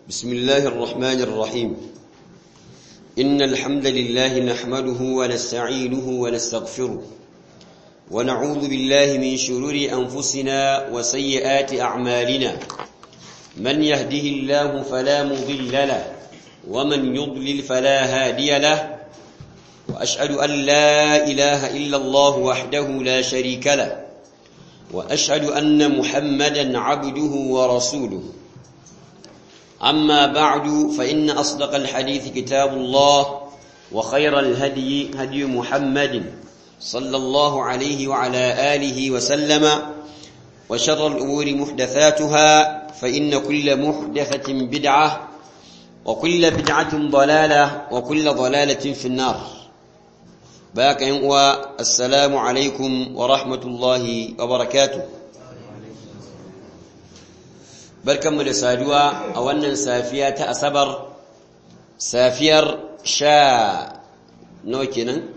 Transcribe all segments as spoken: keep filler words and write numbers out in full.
بسم الله الرحمن الرحيم إن الحمد لله نحمده ونستعينه ونستغفره ونعوذ بالله من شرور أنفسنا وسيئات أعمالنا من يهده الله فلا مضل له ومن يضلل فلا هادي له وأشهد أن لا إله إلا الله وحده لا شريك له وأشهد أن محمدا عبده ورسوله أما بعد فإن أصدق الحديث كتاب الله وخير الهدي هدي محمد صلى الله عليه وعلى آله وسلم وشر الأمور محدثاتها فإن كل محدثة بدعة وكل بدعة ضلالة وكل ضلالة في النار باك ينقوى السلام عليكم ورحمة الله وبركاته barkanmu da saduwa a wannan safiya ta asabar safiyar sha nawa kenan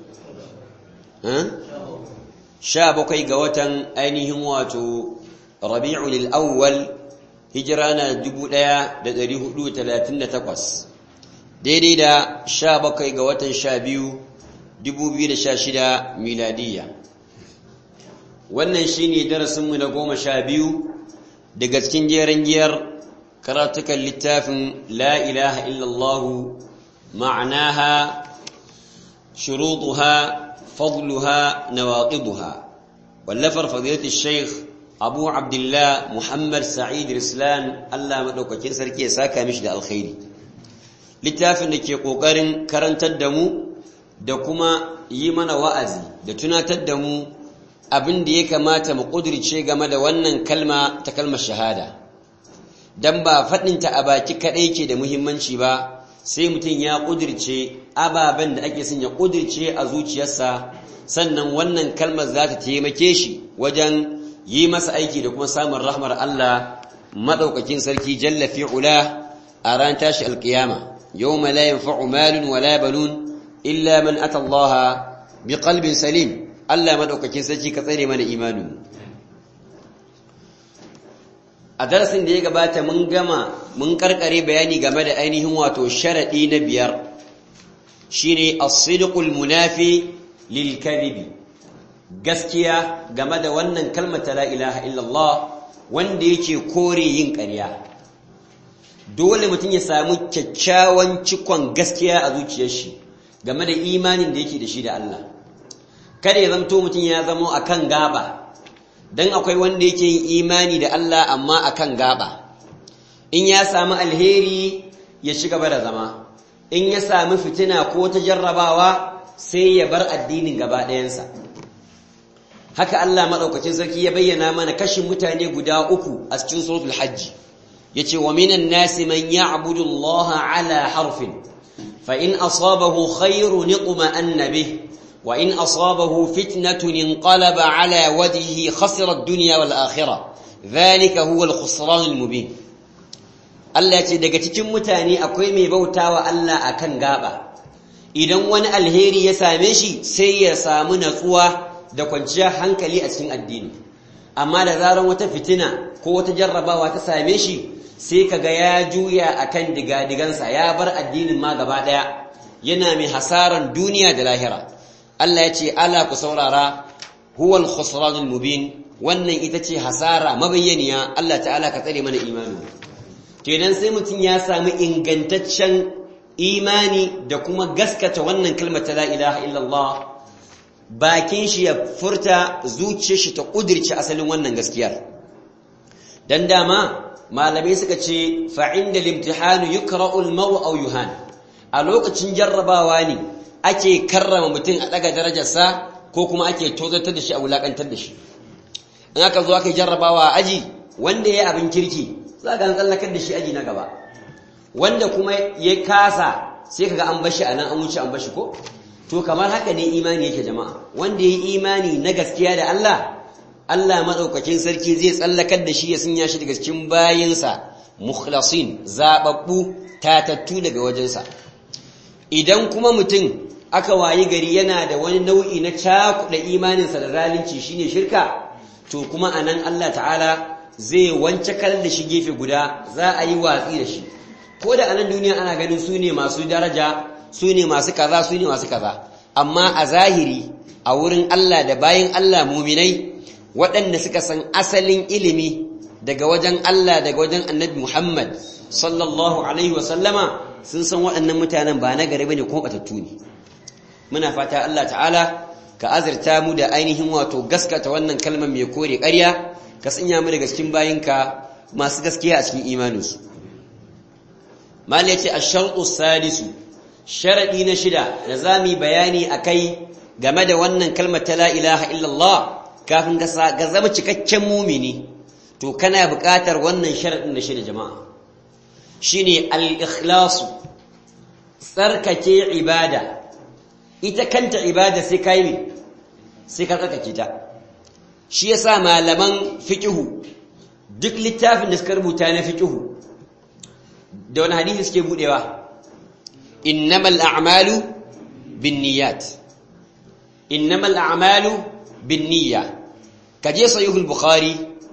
sha bakwai ga watan ainihin wato rabi'ul awwal hijira na dubu ɗaya da ɗari hudu talatin da takwas daidai da sha bakwai ga watan sha biyu dubu biyu da sha shida miladiyya wannan shine darasinmu na goma sha biyu daga cikin jeren giyar karatukan littafin la ilaha illallah ma'anaha shurutuha fadluha nawaqiduha wallafar fadilatu shaykh abu abdullah muhammad sa'id rislan Allah madaukakin sarki ya saka mishi da alkhairi littafin da ke kokarin karantar da mu da kuma yi mana wa'azi da tunatar da mu abin da ya kamata mu kudirce game da wannan kalma ta kalmar shahada dan ba faɗinta a baki kaɗai ke da muhimmanci ba sai mutum ya kudirce ababen da ake son ya kudirce a zuciyarsa sannan wannan kalmar za ta taimake shi wajen yi masa aiki da kuma samun rahmar Allah madaukakin sarki jalla fi'ula a ran tashi alkiyama yawma la yanfa'u malun wala banun illa man ata Allah biqalbin salim Allah madaukakin sarki ka tsare mana imanu a darasin da ya gabata mun gama mun karkare bayani game da ainihin wato sharadi na biyar shine as-sidqul munafi lil kadhibi gaskiya game da wannan kalmar la ilaha illallah wanda yake kore yin ƙarya dole mutum ya samu kyakkyawan cikon gaskiya a zuciyar shi game da imanin da yake da shi da Allah kada ya zamto mutum ya zamo akan gaba dan akwai wanda yake yin imani da Allah amma akan gaba in ya samu alheri ya shiga gaba da zama in ya samu fitina ko ta jarrabawa sai ya bar addinin gaba ɗayansa haka Allah madaukakin sarki ya bayyana mana kashin mutane guda uku a cikin suratul hajj yace wa minan nasi man ya'budu Allah ala harfin fa in asabahu khairun itma'anna bihi وإن أصابه فتنة انقلب على وجهه خسر الدنيا والآخرة ذلك هو الخسران المبين Allah ce daga cikin mutane akwai mai bautawa Allah akan gaba idan wani alheri ya same shi sai ya samu natsuwa da kwanciyar hankali a cikin addini amma da zaran wata fitina ko wata jarrabawa ta same shi sai kaga ya juya akan digadigansa ya bar addinin ma gaba daya yana mai hasaran duniya da lahira Allah ya ce ala ku saurara huwal khusranul mubin wannan ita ce hasara mabayyaniya Allah ta'ala ka tsare mana imani kenan sai mutun ya samu ingantaccen imani da kuma gaskata wannan kalmar la ilaha illallah bakin shi ya furta zuciyar shi ta kudirce asalin wannan gaskiyar dan dama malamai suka ce fa inda limtihanu yukra'u al-maw aw yuhan a lokacin jarrabawa ne ake karrama mutum a daga darajarsa ko kuma ake tozartar da shi a wulakantar da shi in aka zo aka jarrabawa a aji wanda ya abin kirki za ka tsallakar da shi aji na gaba wanda kuma ya kasa sai kaga an bashi a nan an wuce an bashi ko to kamar haka ne imani yake jama'a wanda ya yi imani na gaskiya da Allah Allah madaukakin sarki zai tsallakar da shi ya sanya shi daga cikin bayinsa mukhlasin zababbu tatattu daga wajensa idan kuma mutum aka wayi gari yana da wani nau'i na cakuɗa imaninsa da zalunci shine shirka to kuma anan Allah ta'ala zai wance kal da shi gefe guda za a yi watsi da shi ko da anan duniya ana ganin su ne masu daraja su ne masu kaza su ne masu kaza amma a zahiri a wurin Allah da bayin Allah muminai waɗanda suka san asalin ilimi daga wajen Allah daga wajen annabi Muhammad sallallahu alaihi wasallama sun san waɗannan mutanen ba na gari bane ko batattu ne muna fata Allah ta'ala ka azurta mu da ainihin wato gaskata wannan kalmar mai kore ƙarya ka sanya mu daga cikin bayinka masu gaskiya a cikin imaninsu mal yace ash-shartu sadisu sharadi na shida da zamu bayani akai game da wannan kalmar ta la ilaha illallah kafin ka zama cikakken mumini to kana buƙatar wannan sharadin na shida jama'a shine al-ikhlas tsarkake ibada ita kanta ibada sai kai ne sai ka tsarkake ta shi yasa malaman fiqhu duk littafin da suka rubuta na fiqhu da wani hadisi suke budewa innamal a'malu binniyat innamal a'malu binniyya kaje sahihul bukhari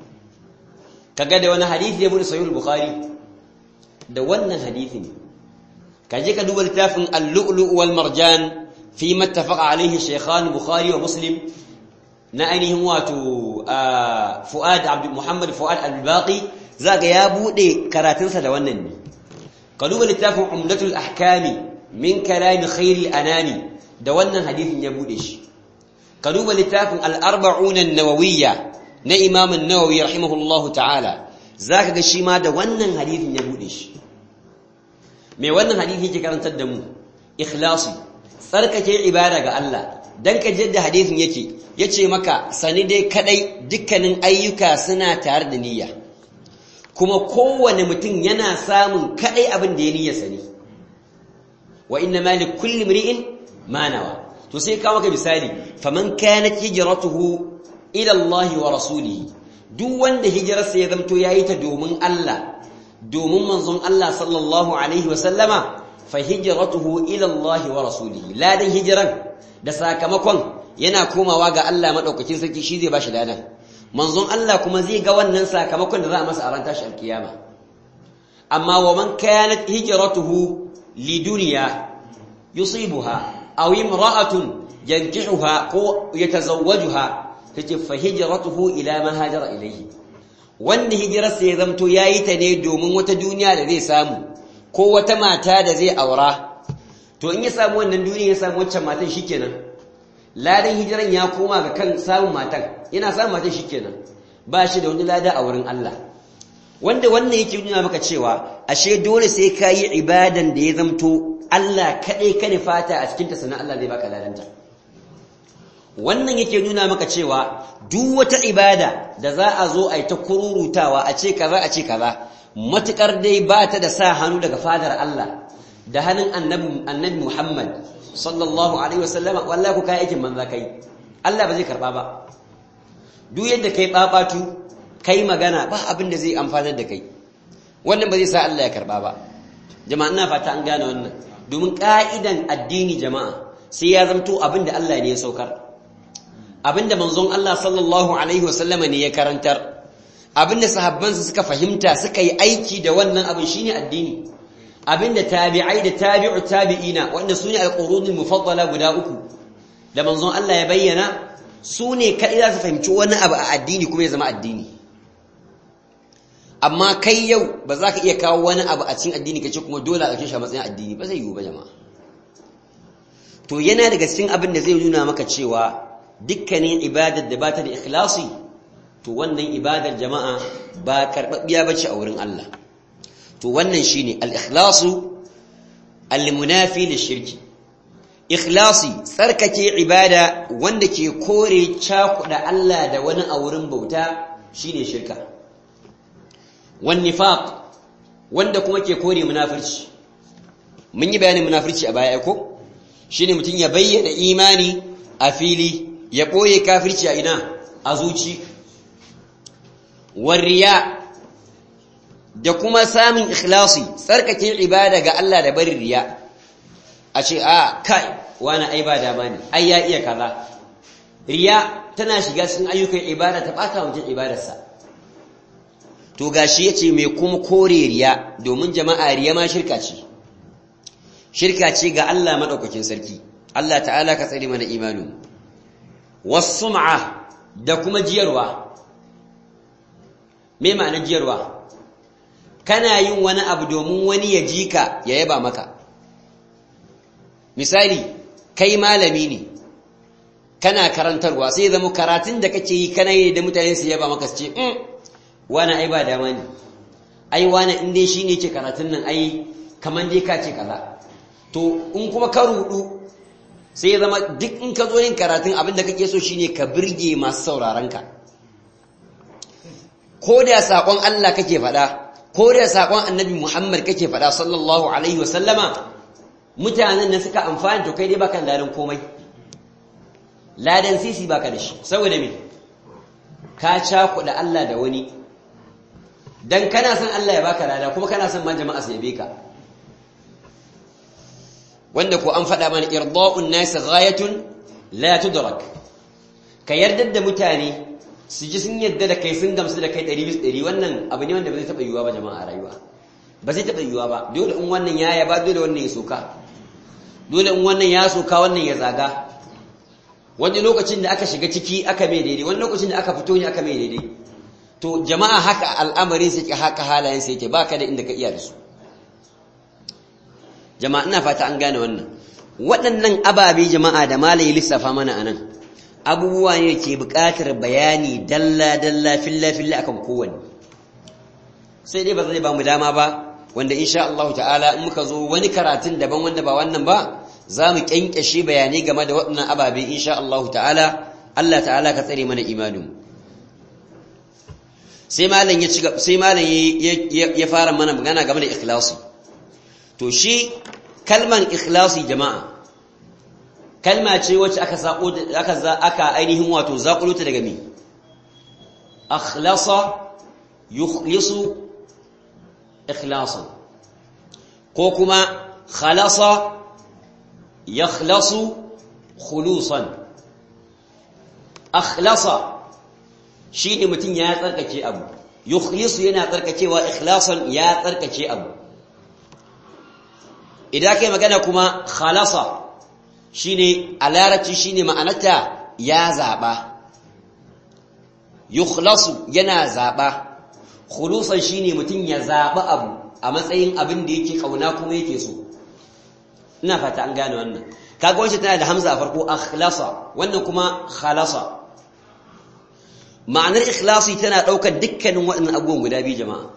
kaga da wani hadisi ya bude sahihul bukhari da wannan hadisi ne kaje ka duba littafin al-lu'lu' wal marjan fi mattafaqa alayhi shaykhan bukhari wa muslim na ainihin wato fuad abd muhammad fuad al-baqi zaga ya bude karatunsa da wannan ne ka duba littafin umdatul ahkami min kalam khairil anami da wannan hadisin ya bude shi ka duba littafin al-arba'un an-nawawiyya na imam an-nawawi rahimahullahu ta'ala zaka ga shi ma da wannan hadisin ya bude shi me wannan hadisi yake karantar da mu ikhlasi tsarkake ibada ga Allah dan ka jidda hadisin yake yace maka sani dai kadai dukkanin ayyuka suna tare da niyya kuma kowane mutum yana samun kadai abin da ya niyya sani wa inna ma li kulli imri'in ma nawa to sai ka maka misali faman kanat hijratuhu ila Allah wa rasulihi duk wanda hijrarsa ya zamto yayi ta domin Allah domin manzon Allah sallallahu alaihi wa sallama fa hijratuhu ila Allah wa rasulihi ladan hijran da sakamakon yana komawa ga Allah madaukakin sarki shi zai bashi ladan manzon Allah kuma zai ga wannan sakamakon da za a masa a ran tashi alkiyama amma wa man kanat hijratuhu lidunya yusibuha aw imra'atun yankihuha ko yatazawwajuha tace fa hijratuhu ila ma hajara ilayhi wanda hijrarsa ya zamto yayi ta ne domin wata duniya da zai samu ko wata mata da zai aura to in ya samu wannan duniya ya samu waccan matan shikenan ladan hijiran ya koma ga kan samun matan yana samun matan shikenan ba shi da wani lada a wurin Allah wanda wannan yake nuna maka cewa ashe dole sai kai ibadan da ya zamto Allah kadai ka ne fata a cikin ta sanan Allah zai baka ladanta wannan yake nuna maka cewa duk wata ibada da za a zo a yi ta kururutawa a ce kaza a ce kaza matukar dai ba ta da sa hannu daga fadar Allah da hannun annabi annabi Muhammad sallallahu alaihi wasallama wallahi ku kai aikin manza kai Allah ba zai karba ba duk yadda kai babatu kai magana ba abin da zai amfanar da kai wannan ba zai sa Allah ya karba ba jama'a ina fata an gane wannan domin ka'idan addini jama'a sai ya zamto abin da Allah ne ya saukar abinda manzon Allah sallallahu alaihi wasallama ne ya karantar abinda sahabbansa suka fahimta suka yi aiki da wannan abin shine addini abinda tabi'ai da tabi'u tabi'ina wanda sune al-qurunul mufaddala guda uku da manzon Allah ya bayyana sune kadai za su fahimci wani abu a addini kuma ya zama addini amma kai yau ba za ka iya kawo wani abu a cikin addini kace kuma dole a ɗauke shi a matsayin addini ba zai yiwu ba jama'a to yana daga cikin abin da zai nuna maka cewa dukkanin ibadar da ba ta da ikhlasi to wannan ibadar jama'a ba karbabbiya bace a wurin Allah to wannan shine al-ikhlasu al-munafi lish-shirki ikhlasi tsarkake ibada wanda ke kore cakuda Allah da wani a wurin bauta shine shirka wan nifaq wanda kuma ke kore munafirci mun yi bayanin munafirci a baya ko shine mutun ya bayyana imani a fili ya ɓoye kafirci a ina a zuci wariya da kuma samun ikhlasi tsarkake ibada ga Allah da barin riya a ce a kai wani ai ba dama ne ai ya iya kaza riya tana shiga cikin ayyukan ibada ta bata mutum ibadarsa to gashi yace mai kuma kore riya domin jama'a riya ma shirka ce shirka ce ga Allah madaukakin sarki Allah ta'ala ka tsare mana imanin was-sum'a da kuma jiyarwa me ma'anar jiyarwa kana yin wani abu domin wani ya ji ka ya yaba maka misali kai malami ne kana karantarwa sai zama karatun da kake yi kana yi da mutane su yaba maka su ce mm wani ai ba dama ne ai wani in dai shine ce karatun nan ai kaman dai ka ce kaza to in kuma ka rudu sai ya zama duk in ka zo yin karatun abin da kake so shine ka birge masu sauraron ka ko da sakon Allah kake faɗa ko da sakon Annabi Muhammad kake faɗa sallallahu alaihi wasallama mutanen nan suka amfani to kai dai baka ladan komai ladan sisi baka da shi saboda me ka cakuɗa Allah da wani dan kana son Allah ya baka lada kuma kana son ma jama'a su yabe ka wanda ko an faɗa mana irda'un nas ghayatun la tudrak ka yarda da mutane su ji sun yarda da kai sun gamsu da kai ɗari bisa ɗari wannan abu ne wanda ba zai taɓa yiwuwa ba jama'a a rayuwa ba zai taɓa yiwuwa ba dole in wannan ya yaba dole wannan ya soka dole in wannan ya soka wannan ya zaga wani lokacin da aka shiga ciki aka mai daidai wani lokacin da aka fito ne aka mai daidai to jama'a haka al'amarin sai haka halayen sai yake baka da inda ka iya da su jama'a ina fata an gane wannan waɗannan ababe jama'a da malai lissafa mana anan abubuwa ne ke buƙatar bayani dalla dalla filla filla akan kowanne sai dai ba zai ba mu dama ba wanda insha Allah ta'ala in muka zo wani karatun daban wanda ba wannan ba za mu kyankyashe bayanai game da waɗannan ababe insha Allah ta'ala Allah ta'ala ka tsare mana imanin sai malam ya sai malam ya fara mana magana game da ikhlasi to shi kalman ikhlasi jama'a kalma ce wacce aka sako aka aka ainihin wato zakuluta daga me akhlasa yukhlisu ikhlasan ko kuma khalasa yakhlasu khulusan akhlasa shine mutun ya tsarkake abu yukhlisu yana tsarkakewa ikhlasan ya tsarkake abu idan kai magana kuma khalasa shine a larabci shine ma'anarta ya zaba yukhlasu yana zaba khulusan shine mutun ya zaba abu a matsayin abin da yake kauna kuma yake so ina fata an gane wannan kaga wancan tana da hamza a farko akhlasa wannan kuma khalasa ma'anar ikhlasi tana daukar dukkanin waɗannan abubuwan guda biyu jama'a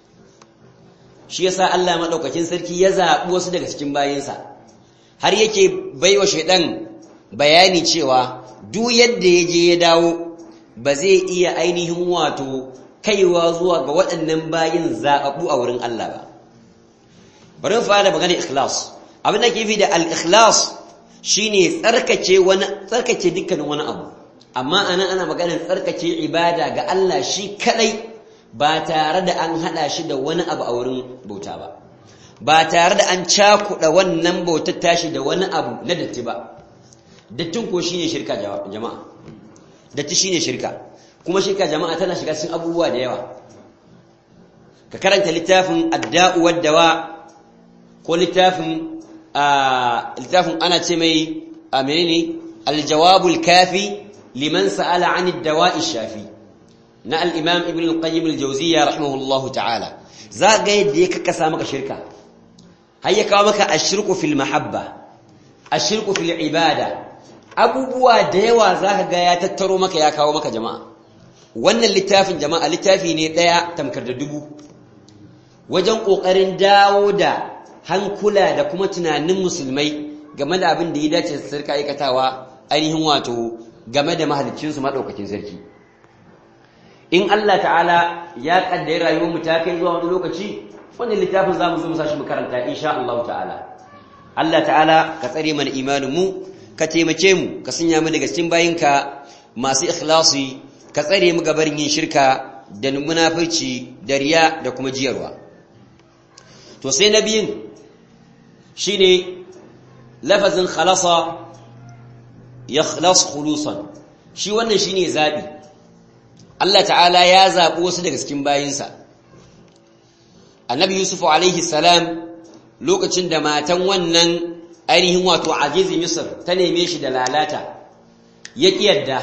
shi yasa Allah madaukakin sarki ya zabi wasu daga cikin bayinsa har yake baiwa shaydan bayani cewa duk yadda yaje ya dawo ba zai iya ainihin wato kaiwa zuwa ga waɗannan bayin zababu a wurin Allah ba bari mu fara magana ikhlas abin da ke fi da al-ikhlas shine tsarkace wani tsarkace dukkanin wani abu amma anan ana maganar tsarkace ibada ga Allah shi kadai ba tare da an hada shi da wani abu a wurin bauta ba ba tare da an cakuda wannan bautar tashi da wani abu na datti ba dattin ko shine shirka jama'a datti shine shirka kuma shirka jama'a tana shiga cikin abubuwa da yawa ka karanta littafin ad-da'u wad-dawa ko littafin littafin ana ce mai menene al-jawabul kafi liman sa'ala 'an ad-dawa'i shafi na al-imam ibn al-qayyim al-jawziyya rahimahullahu ta'ala za ga yadda ya kakkasa maka shirka har ya kawo maka ashirku fil mahabba ashirku fil ibada abubuwa da yawa zaka ga ya tattaro maka ya kawo maka jama'a wannan littafin jama'a littafi ne daya tamkar da dubu wajen kokarin dawo da hankula da kuma tunanin musulmai game da abin da ya dace su sarka aikatawa ainihin wato game da mahaliccinsu madaukakin sarki in Allah ta'ala ya kaddare rayuwar mu ta kai zuwa wani lokaci wannan littafin zamu zo mu sashi mu karanta insha Allah ta'ala Allah ta'ala ka tsare mana imanin mu ka taimake mu ka sanya mu daga cikin bayinka masu ikhlasi ka tsare mu ga barin yin shirka da munafurci da riya da kuma jiyarwa to sai nabiyin shine lafazin khalasa yakhlas khulusan shi wannan shine zabi Allah ta'ala ya zabi wasu daga cikin bayinsa annabi yusuf alaihi salam lokacin da matan wannan ainihin wato azizi misr ta neme shi da lalata ya kiyarda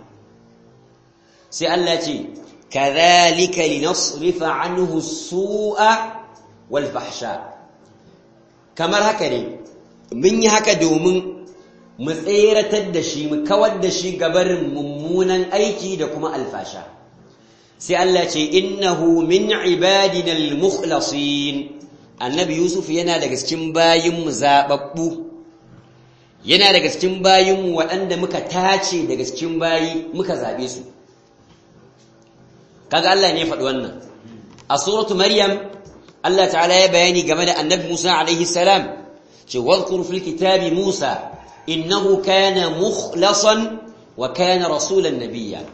sai Allah ce kadhalika linasrifa anhu as-su'a wal fahsha kamar haka ne mun yi haka domin mu tseratar da shi mu kawar da shi gabarin mummunan aiki da kuma alfasha sai Allah ce innahu min ibadina al-mukhlasin annabi yusuf yana daga cikin bayinmu zababbu yana daga cikin bayinmu waɗanda muka tace daga cikin bayi muka zabe su kaga Allah ne ya faɗi wannan a suratu maryam Allah ta'ala ya bayani game da annabi Musa alaihi salam ce wadhkur fil kitabi Musa innahu kana mukhlasan wa kana rasulan nabiyya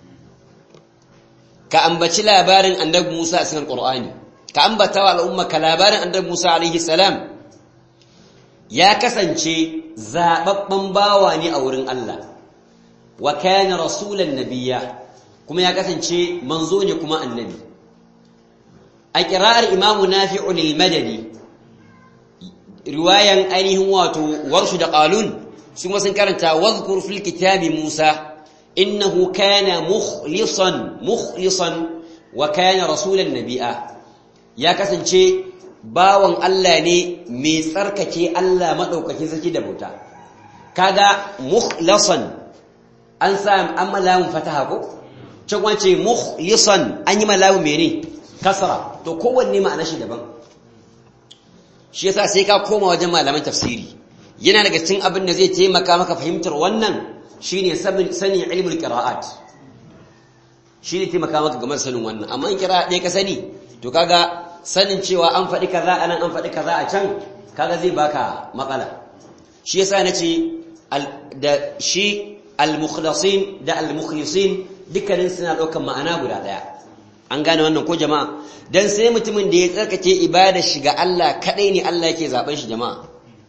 ka ambaci labarin annabi Musa a cikin Qur'ani ka ambata wa al'umma ka labarin annabi Musa alaihi salam ya kasance zababban bawa ne a wurin Allah wa kana rasulan nabiyya kuma ya kasance manzo ne kuma annabi a qira'ar Imam Nafi'u al-Madani riwayan ainihin wato warshu da qalun sun sun karanta wadhkur fil kitabi Musa innahu kana mukhlisan mukhlisan wa kana rasulan nabiyya ya kasance bawan Allah ne mai tsarkake Allah madaukaki zaki da bauta kaga mukhlasan an sa an malamun fataha ko can wace mukhlisan an yi malamun mene kasra to kowanne ma'anar shi daban shi yasa sai ka koma wajen malaman tafsiri yana daga cikin abin da zai taimaka maka fahimtar wannan shine sanin ilmul qira'at shine taimaka maka game da sanin wannan amma in qira'a ɗaya ka sani to kaga sanin cewa an faɗi kaza anan an faɗi kaza a can kaga zai baka matsala shi yasa nace da shi al-mukhlasin da al-mukhlisin dukkanin suna ɗaukar ma'ana guda ɗaya an gane wannan ko jama'a dan sai mutumin da ya tsarkake ibada shi ga Allah kadai ne Allah yake zaben shi jama'a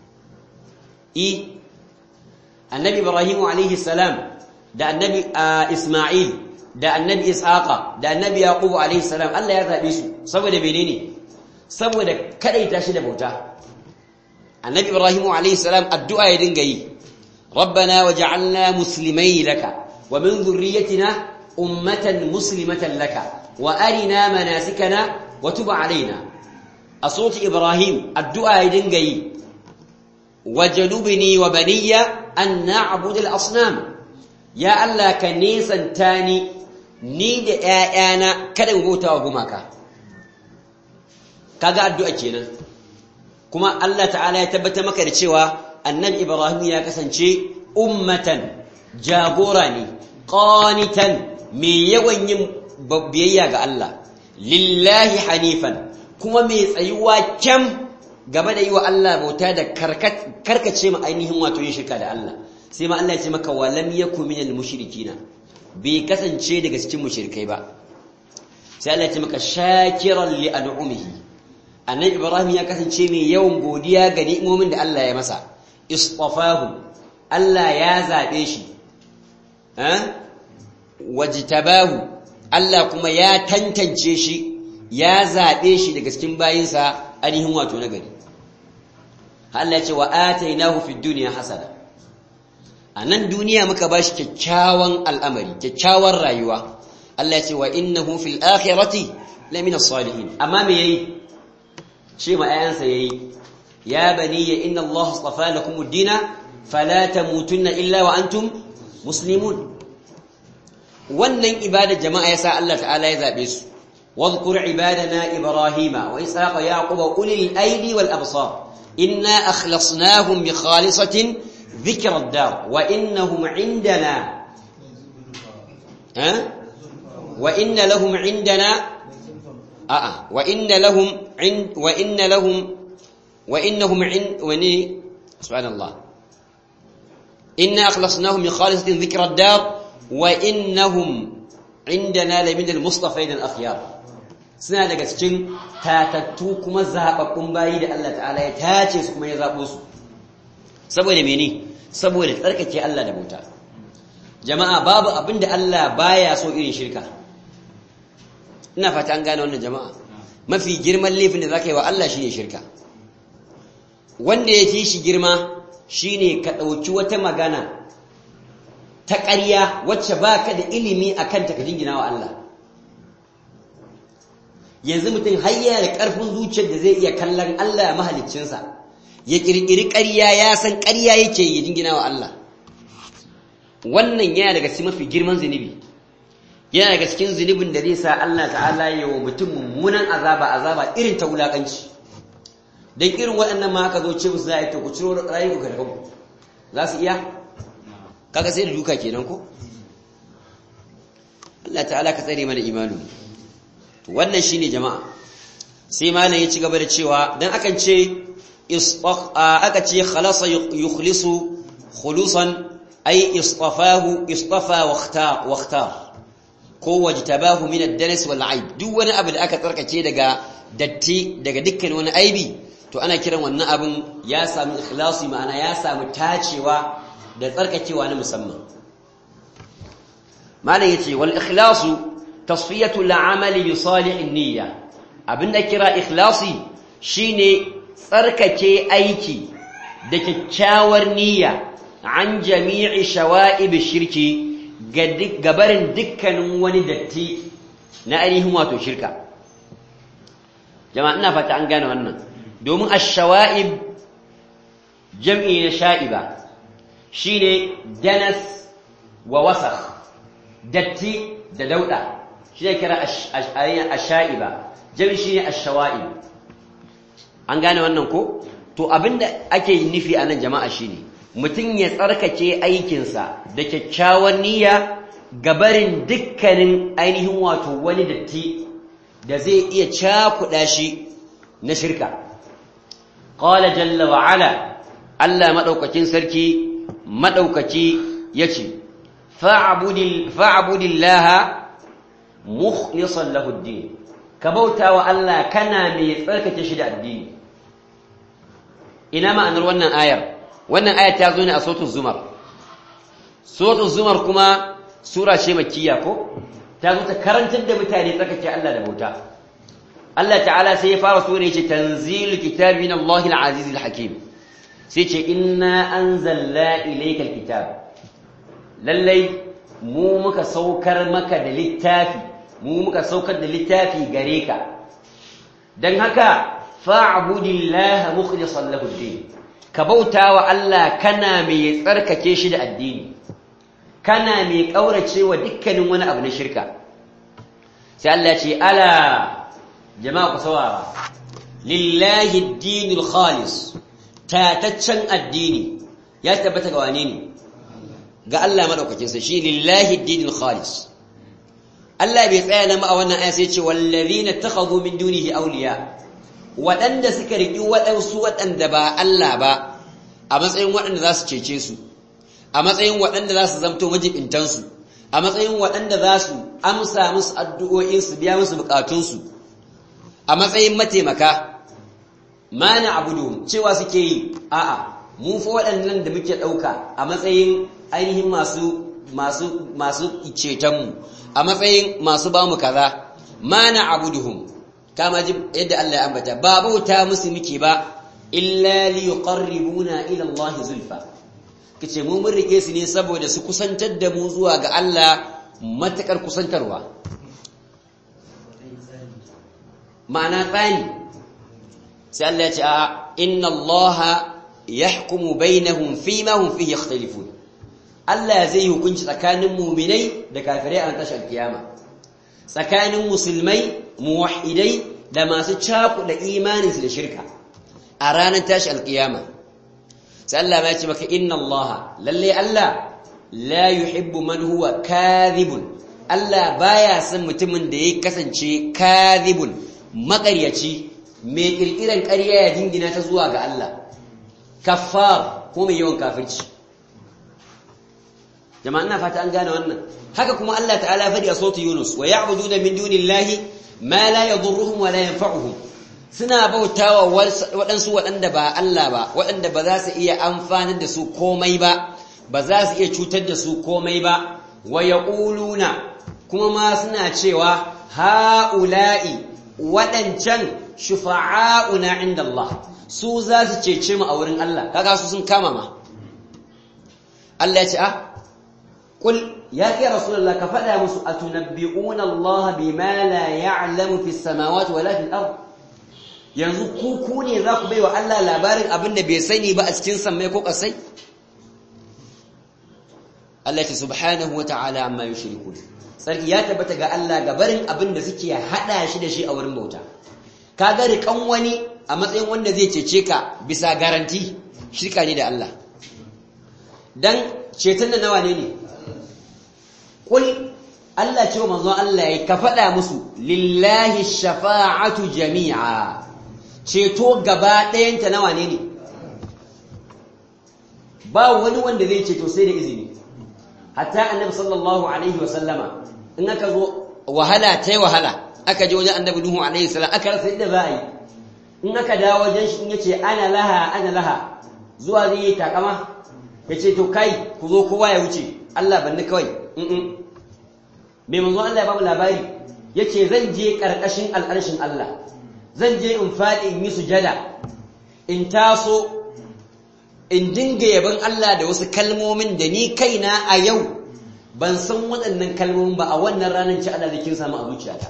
i annabi ibrahim alaihi salam da annabi isma'il da annabi ishaqa da annabi yaqub alaihi salam Allah ya zabe su saboda menene saboda kadai tashi da bauta annabi ibrahim alaihi salam addu'a ya dinga yi rabbana waj'alna muslimayn laka wa min dhurriyyatina ummatan muslimatan laka wa arina manasikana wa tub alaina asut ibrahim addu'a ya dinga yi wajnubni wa baniya an na'budu al-asnam ya Allah ka nisanta ni ni da ƴaƴana kada mu bauta wa gumaka kaga addu'a kenan kuma Allah ta'ala ya tabbata maka da cewa annabi Ibrahim ya kasance ummatan jagora ne qanitan mai yawan yin biyayya ga Allah lillahi hanifan kuma mai tsayuwa kyam gaba da yi wa Allah bauta da karkace ma ainihin wato yin shirka da Allah sai ma Allah ya ce maka walam yakum minal mushrikina bai kasance daga cikin mushrikai ba sai Allah ya ce maka shakiran li an'umihi annabi Ibrahim ya kasance mai yawan godiya ga ni'imomin da Allah ya masa istafahu Allah ya zabe shi eh wajtabahu Allah kuma ya tantance shi ya zabe shi daga cikin bayinsa ainihin wato nagari Allah ya ce wa atainahu fid dunya hasana anan duniya muka bashi kyakkyawan al'amari kyakkyawan rayuwa Allah ya ce wa innahu fil akhirati lamina salihin amma me yayi shi ma ayansa yayi ya bani inna Allah astafa lakum ad-dina fala tamutunna illa wa antum muslimun wannan ibada jama'a yasa Allah ta'ala ya zabe su واذكر عبادنا إبراهيم وإسحاق ويعقوب أولي الأيدي والأبصار إنا أخلصناهم بخالصة ذكر الدار وإنهم عندنا أه؟ وإن لهم عندنا آه وإن لهم عند وإن لهم وإنهم عند وني سبحان الله إنا أخلصناهم بخالصة ذكر الدار وإنهم عندنا لمن المصطفين الأخيار suna daga cikin tatattu kuma zababbun bayi da Allah ta'ala ya tace su kuma ya zabo su saboda mene saboda tsarkake Allah da bauta jama'a babu abinda Allah baya so irin shirka ina fata an gane wannan jama'a mafi girman laifin da zaka yi wa Allah shine shirka wanda ya fi shi girma shine ka dauki wata magana ta ƙarya wacce baka da ilimi akan ta ka jingina wa Allah yanzu mutum hayya da ƙarfin zuciyar da zai iya kallon Allah mahaliccinsa ya kirkiri ƙarya ya san ƙarya yake yi jingina wa Allah wannan yana daga cikin mafi girman zunubi yana daga cikin zunubin da zai sa Allah ta'ala ya wa mutum mummunan azaba azaba irin ta wulakanci dan irin waɗannan ma aka zo ce musu za a yi to ku ciro rayuka da kanku za su iya kaga sai da duka kenan ko Allah ta'ala ka tsare mana imanu wannan shine jama'a sai malam ya ci gaba da cewa dan akan ce aka ce khalasa yukhlisu khulusan ay istafahu istafa waqta waqta ko wajtabahu min ad-danas wal aib duk wani abu da aka tsarkake daga datti daga dukkan wani aibi to ana kiran wannan abin ya samu ikhlasi ma'ana ya samu tacewa da tsarkakewa na musamman malam yace wal ikhlasu tasfiyatu al-amali bi salihin niyya abinda kira ikhlasi shine tsarkake aiki da kyakkyawar niyya an jami'i shawa'ib shirki gabarin dukkanin wani datti na ainihin wato shirka jama'a ina fata an gane wannan domin ash-shawa'ib jam'i na sha'iba shine danas wa wasakh datti da dauda shine kira ash-sha'iba jam'i shine ash-shawa'ib an gane wannan ko to abinda ake nufi anan jama'a shine mutum ya tsarkake aikinsa da kyakkyawar niyya gabarin dukkanin ainihin wato wani datti da zai iya cakuɗa shi na shirka qala jalla wa ala Allah madaukakin sarki madaukaki yace fa'budil fa'budillaha mukhlishan lahu ad-din ka bautawa Allah kana mai tsarkake shi da addini ina ma'anar wannan ayar wannan ayar ta zo ne a suratul zumar suratul zumar kuma sura ce makkiya ko ta zo ta karantar da mutane tsarkake Allah da bauta Allah ta'ala sai ya fara sura yace tanzilul kitabi min Allahil azizil hakim sai ce inna anzalna ilaykal kitab lallai mu muka saukar maka da littafi mu muka saukar da littafi gare ka dan haka fa'budillaha mukhlishan lahu ad-din ka bautawa Allah kana mai tsarkake shi da addini kana mai kauracewa dukkanin wani abu na shirka sai Allah ce ala jama'a ku saurara lillahi ad-dinul khalis tataccen addini ya tabbata ga wane ne ga Allah madaukakin sa shi lillahi ad-dinul khalis Allah bai tsaya nan a wannan aya sai ce wallazina takhadhu min dunihi awliya waɗanda suka riƙi waɗansu waɗanda ba Allah ba a matsayin waɗanda za su cece su a matsayin waɗanda za su zamto majibintansu a matsayin waɗanda za su amsa musu addu'o'insu biya musu buƙatunsu a matsayin mataimaka ma na abudu cewa suke yi a'a mun fa waɗannan da muke ɗauka a matsayin ainihin masu masu masu cetonmu a matsayin masu bamu kaza ma na abuduhum kama ji yadda Allah ya ambata ba bauta musu muke ba illa li yuqarribuna ila Allah zulfa kace mu mun rike su ne saboda su kusantar da mu zuwa ga Allah matakar kusantarwa ma'ana tsani sai Allah ya ce a inna Allah yahkumu bainahum fima hum fihi yakhtalifun Allah zai hukunci tsakanin mu'minai da kafirai a tashar kiyama tsakanin musulmai muwahidai da masu cakuɗa imaninsu da shirka a ranar tashi alƙiyama sai Allah ya ce maka inna Allah lalle Allah la yuhibbu man huwa kadhibun Allah baya son mutumin da ya kasance kadhibun maƙaryaci mai kirkiran ƙarya ya dingina ta zuwa ga Allah kaffar ko mai yawan kafirci jama'a ina fata an gane wannan haka kuma Allah ta'ala fadi a sautu Yunus wa ya'buduna min dunillahi ma la yadurruhum wa la yanfa'uhum suna bautawa waɗansu waɗanda ba Allah ba waɗanda ba za su iya amfanar da su komai ba ba za su iya cutar da su komai ba wa yaquluna kuma ma suna cewa ha'ula'i waɗancan shufa'a'una inda Allah su za su cece mu a wurin Allah kaga su sun kama ma Allah ya ce ah qul ya kai rasulullah ka faɗa musu atunabbi'una Allah bima la ya'lamu fis samawati wala fil ard yanzu ku ku ne za ku baiwa Allah labarin abin da bai sani ba a cikin sammai ko kasai Allah ya subhanahu wa ta'ala amma yushrikun sarki ya tabbata ga Allah gabarin abin da suke hada shi da shi a wurin bauta kaga rikan wani a matsayin wanda zai cece ka bisa garanti shirka ne da Allah dan ceton da nawa ne ne kul Allah ce wa manzon Allah ya ka faɗa musu lillahi shafa'atu jami'a ceto gaba ɗayanta nawa ne ne ba wani wanda zai ceto sai da izini hatta annabi sallallahu alaihi wa sallama in aka zo wahala tai wahala aka je wajen annabi nuhu alaihi salam aka rasa yadda za a yi in aka dawo wajen shi in yace ana laha ana laha zuwa zai yi takama yace to kai ku zo kowa ya wuce Allah banni kawai in me manzo Allah ya ba mu labari yace zan je karkashin al'arshin Allah zan je in fadi in yi sujada in taso in dinga yaban Allah da wasu kalmomin da ni kaina a yau ban san waɗannan kalmomin ba a wannan ranar ci Allah da kin samu a zuciyata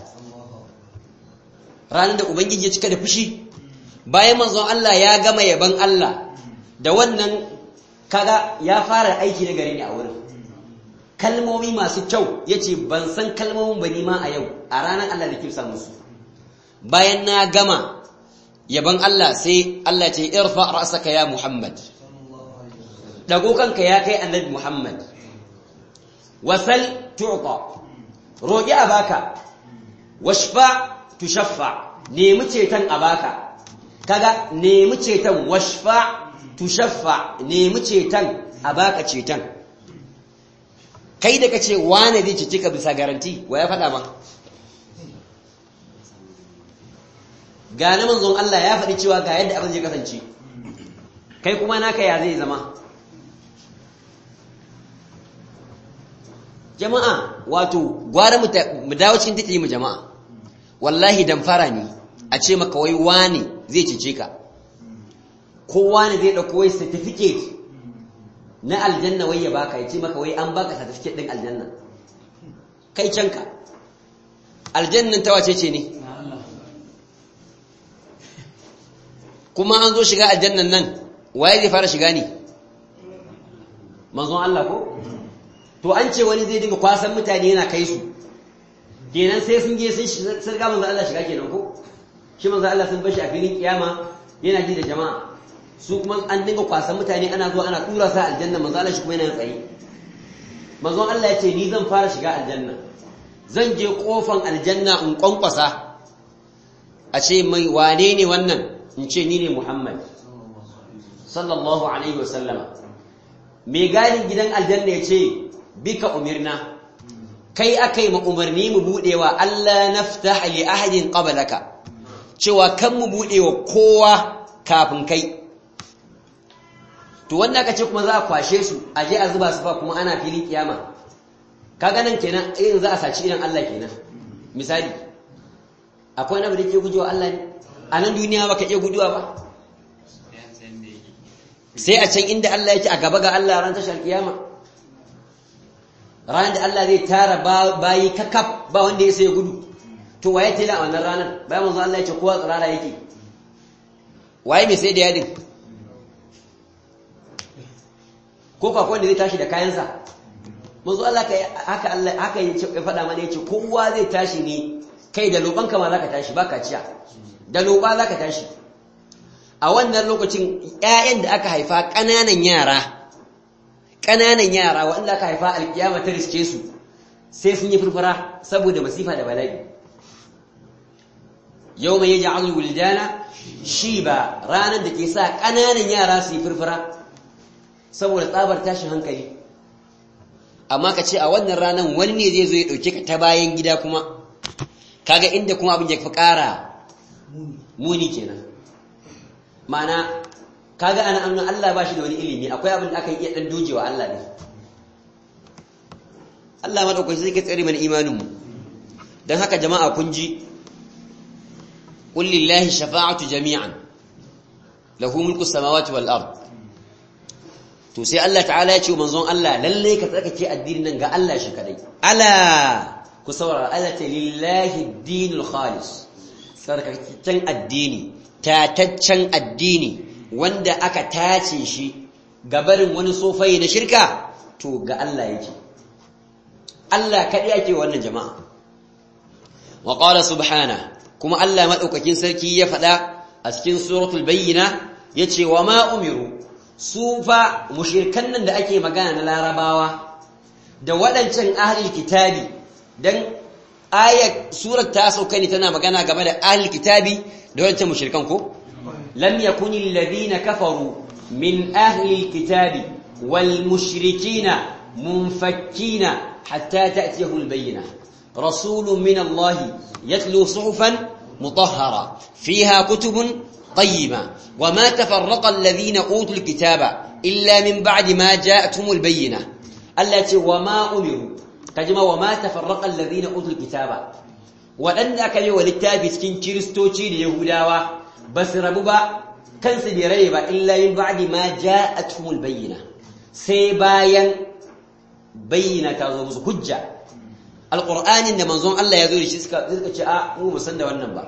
ranar da ubangiji ya cika da fushi bayan manzon Allah ya gama yaban Allah da wannan kaga ya fara aiki na gare ni a wurin kalmomi masu kyau yace ban san kalmomin ba ni ma a yau a ranar Allah da kin samu su bayan na gama yaban Allah sai Allah ya ce irfa ra'saka ya Muhammad dago kanka ya kai annabi Muhammad wasal tu'ta roki abaka washfa tushaffa nemi ceton abaka kaga nemi ceton washfa tushaffa nemi ceton abaka ceton kai da kace wane zai cice ka bisa garanti wa ya faɗa ma ga na manzon Allah ya faɗi cewa ga yadda abin zai kasance kai kuma naka ya zai zama jama'a wato gwara mu dawo cikin take mu jama'a wallahi dan fara ni a ce maka wai wani zai cece ka ko wani zai dauko wai certificate na aljanna wai ya baka ya ce maka wai an baka certificate din aljanna kai canka aljannan ta wace ce ne kuma an zo shiga aljannan nan waye zai fara shiga ne manzon Allah ko to an ce wani zai dinga kwasan mutane yana kai su kenan sai sun je sun sirga manzo Allah shiga kenan ko shi manzo Allah sun bashi a filin kiyama yana ji da jama'a su kuma an dinga kwasan mutane ana zuwa ana tura sa aljanna manzo Allah shi kuma yana tsaye manzo Allah ya ce ni zan fara shiga aljanna zan je kofan aljanna in kwankwasa a ce mai wane ne wannan in ce ni ne Muhammad sallallahu alaihi wasallama mai gadin gidan aljanna ya ce bika umirna kai akai mu umarni mu budewa Allah naftaha li ahadin qablaka cewa kan mu budewa kowa kafin kai to wanda aka ce kuma za a kwashe su a je a zuba su fa kuma ana filin kiyama kaga nan kenan irin za a saci idan Allah kenan misali akwai wani da ke gujewa Allah ne a nan duniya baka iya guduwa ba sai a can inda Allah yake a gaba ga Allah ran tashar kiyama ranar da Allah zai tara bayi kakaf ba wanda ya sai gudu to waye tela a wannan ranar bayan manzo Allah ya ce kowa tsirara yake waye mai sai da yadin ko ka wanda zai tashi da kayansa manzo Allah kai haka Allah haka ya faɗa mana yace kowa zai tashi ne kai da lobanka ma zaka tashi baka ciya da loba zaka tashi a wannan lokacin ƴaƴan da aka haifa ƙananan yara ƙananan yara wanda aka haifa alkiyama ta riske su sai sun yi furfura saboda masifa da bala'i yawma yaj'alul wildana shiba ranar da ke sa ƙananan yara su yi furfura saboda tsabar tashin hankali amma ka ce a wannan ranar wani ne zai zo ya ɗauke ka ta bayan gida kuma kaga inda kuma abin ya fi ƙara muni kenan ma'ana kaga ana annan Allah ba shi da wani ilimi akwai abin da aka iya dan dojewa Allah ne Allah madaukaki zai ka tsare mana imanin mu dan haka jama'a kun ji qul lillahi shafa'atu jami'an lahu mulku samawati wal ard to sai Allah ta'ala ya ce manzon Allah lalle ka tsarkake addinin nan ga Allah shi kadai ala ku saurara Allah ta lillahi ad-dinul khalis tsarkaken addini tataccen addini wanda aka tace shi gabarin wani sofai na shirka to ga Allah yake Allah kadai yake wannan jama'a wa qala subhana kuma Allah madaukakin sarki ya fada a cikin suratul bayyina yace wa ma umiru su fa mushrikan nan da ake magana na larabawa da waɗancan ahlul kitabi dan ayat surat ta sauka ne tana magana game da ahlul kitabi da waɗancan mushrikan ko lam yakunil ladina kafaru min ahlil kitabi wal mushrikina munfakkina hatta ta'tiyahul bayyinah rasulun min Allah yatlu suhufan mutahhara fiha kutubun طيبة وما تفرق الذين أوتوا الكتاب إلا من بعد ما جاءتهم البينة التي وما أمروا كجما وما تفرق الذين أوتوا الكتاب وأن أكلوا وللتابي سكين كريستوتي ليهوداوا بس ربوبا كان سبيريبا إلا من بعد ما جاءتهم البينة سيبايا بينة تظهر حجة القرآن إن منظوم الله يزول شيء شاء مو مسند والنبأ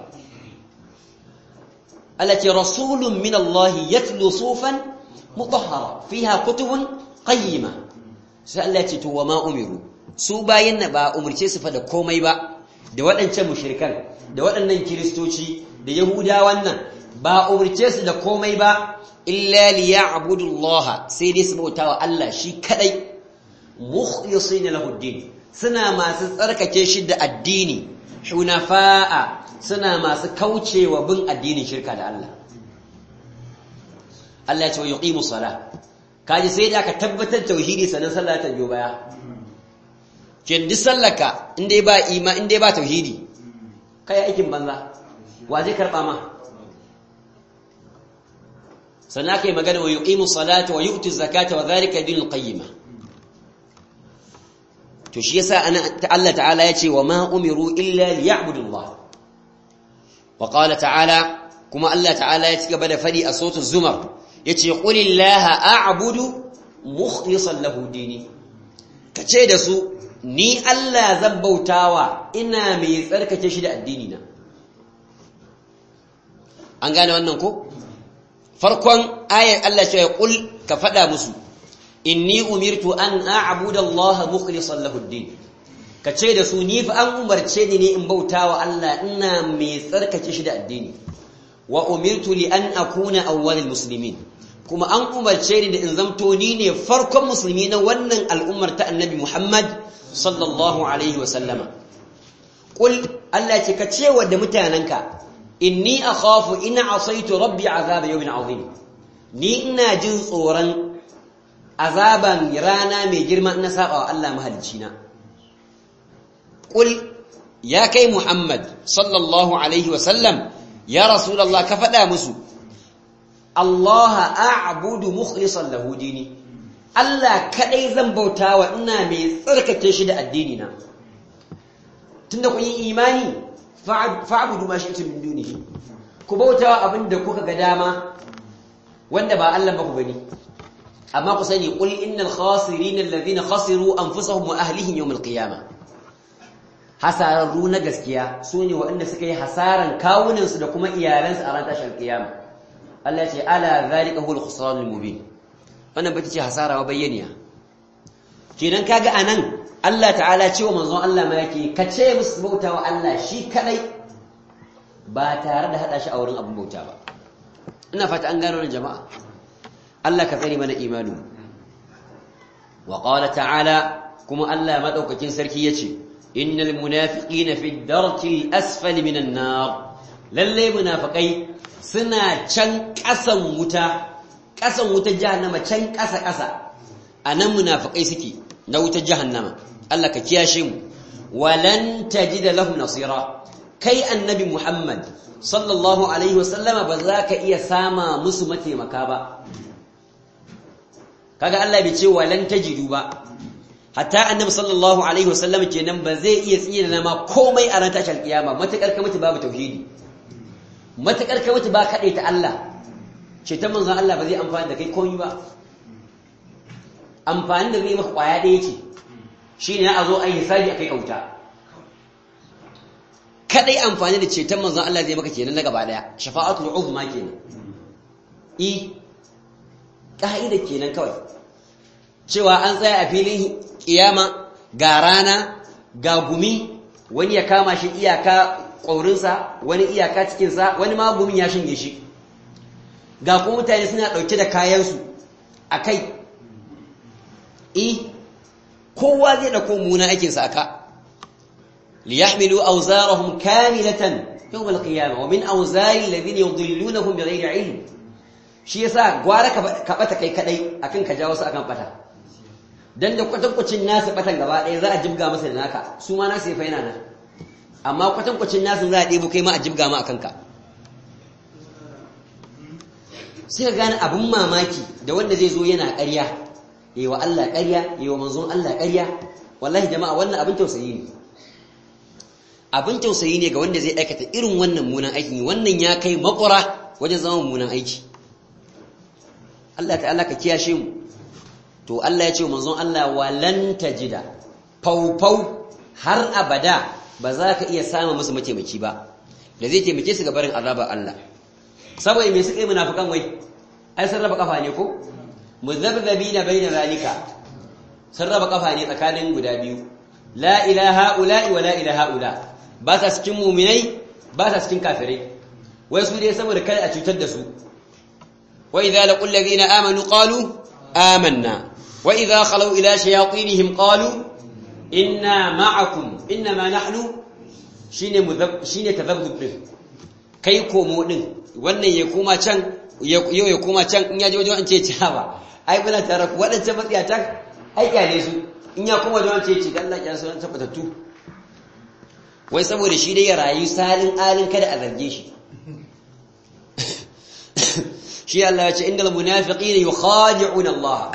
التي رسول من الله يتلو صوفا مطهرة فيها كتب قيمة التي وما أمروا su bayan na ba umurce su fa da komai ba da waɗancan mushrikan da waɗannan kiristoci da yahudawan nan ba umurce su da komai ba illa liya'budullaha sai dai su bautawa Allah shi kadai mukhlisina lahu din suna masu tsarkake shi da addini hunafa'a suna masu kaucewa bin addinin shirka da Allah Allah ya ce wa yuqimu salah kaji sai da aka tabbatar tauhidi sanan sallah ta biyo baya kin di sallaka indai ba ima indai ba tauhidi kai aikin banza wa zai karba ma sannan kai magana wa yuqimu salata wa yu'tu zakata wa dhalika dinul qayyimah to shi yasa ana Allah ta'ala yace wa ma umiru illa liya'budu Allah wa qala ta'ala kuma Allah ta'ala ya cigaba da fadi a sautul zumar yace qulillaha a'budu mukhlishan lahu dini kace da su ni Allah zan bautawa ina mai tsarkake shi da addini na an gane wannan ko farkon ayar Allah ce qul ka fada musu inni umirtu an a'budu Allah mukhlishan lahu ad-din kace da su ni fa an umarce ni ne in bautawa Allah ina mai tsarkake shi da addini wa umirtu li an akuna awwalul muslimin kuma an umarce ni da in zamto ni ne farkon musulmi na wannan al'ummar ta annabi Muhammad sallallahu alaihi wa sallama qul Allah ce kace wa da mutananka inni akhafu in asaitu rabbi azab yawmin azim ni ina jin tsoron azaban rana mai girma na saba wa Allah mahalicina qul ya kai Muhammad sallallahu alaihi wa sallam ya rasulullah ka fada musu Allah a'budu mukhlishan lahu dini Allah kadai zan bautawa ina mai tsarkake shi da addini na tunda kun yi imani fa'budu ma shi'tum min dunihi ku bautawa abinda kuka ga dama wanda ba Allah ba ku gani amma ku sani qul innal khasirin alladhina khasiru anfusahum wa ahlihim yawm alqiyamah hasararru na gaskiya sune waɗanda suka yi hasaran kawunan su da kuma iyalansu a ran tashar kiyama Allah ya ce ala zalika huwal khusranul mubin wannan bace ce hasara wa bayyaniya kenan kaga anan Allah ta'ala cewa manzon Allah ma yake kace musu bautawa Allah shi kadai ba tare da hada shi a wurin abun bauta ba ina fata an gano jama'a Allah ka tsare mana imani wa qala ta'ala kuma Allah madaukakin sarki yace innal munafiqina fi ad-darki al-asfali minan nar lalle munafiqai suna can kasan wuta kasan wuta jahannama can kasa kasa anan munafiqai suke na wuta jahannama Allah ka kiyashe mu walan tajida lahum nasira kai annabi Muhammad sallallahu alaihi wasallama ba za ka iya sama musu mataimaka ba kaga Allah bai ce walan tajidu ba hatta annabi sallallahu alaihi wasallam kenan ba zai iya tsira na ma komai a ran tashar kiyama matakar ka mutu babu tauhidi matakar kai mutu ba kaɗai ta Allah ceton manzon Allah ba zai amfani da kai komai ba amfani da zai maka kwaya ɗaya ce shine a zo a yi hisabi a kai kauta kadai amfani da ceton manzon Allah zai maka kenan na gaba daya shafa'atul uzma kenan i ka'ida kenan kawai cewa an tsaya a filin kiyama ga rana ga gumi wani ya kama shi iyaka ƙaurinsa wani iyaka cikinsa wani ma gumin ya shinge shi ga kuma mutane suna ɗauke da kayansu a kai i kowa zai ɗauko muna aikinsa aka ليحملوا أوزارهم كاملة يوم القيامة ومن أوزار الذين يضلونهم بغير علم shi yasa gwara ka bata kai kadai akan ka jawo su akan bata dan da kwatankwacin nasu batan gaba ɗaya za a jibga masa da naka su ma nasu fa yana nan amma kwatankwacin nasu za a ɗebo kai ma a jibga ma akan ka sai ka gane abin mamaki da wanda zai zo yana ƙarya yayi wa Allah ƙarya yayi wa manzon Allah ƙarya wallahi jama'a wannan abin tausayi ne abin tausayi ne ga wanda zai aikata irin wannan munan aiki wannan ya kai makura wajen zama munan aiki Allah ta'ala ka kiyashe mu to Allah ya ce manzon Allah walan tajida faufau har abada ba za ka iya samun musu mataimaki ba da zai taimake su ga barin azabar Allah saboda me suka yi munafikan wai ai sun raba kafa ne ko muzabzabina baina zalika sun raba kafa ne tsakanin guda biyu la ilaha ula'i wa la ilaha ula ba sa cikin muminai ba sa cikin kafirai wai su dai saboda kada a cutar da su wa idza laqul ladina amanu qalu amanna wa idza khalu ila shayatinihim qalu inna ma'akum inma nahnu shine mudhab shine tadhabbub din kai komo din wannan ya koma can yau ya koma can in ya je wajen an ce ci ba ai bana tare ku wadancan matsiya ta ai kyale su in ya koma wajen an ce ci dan Allah ya san tabbatattu wai saboda shi dai ya rayu salin alin kada a zarge shi shi Allah ya ce innal munafiqina yukhadi'una Allah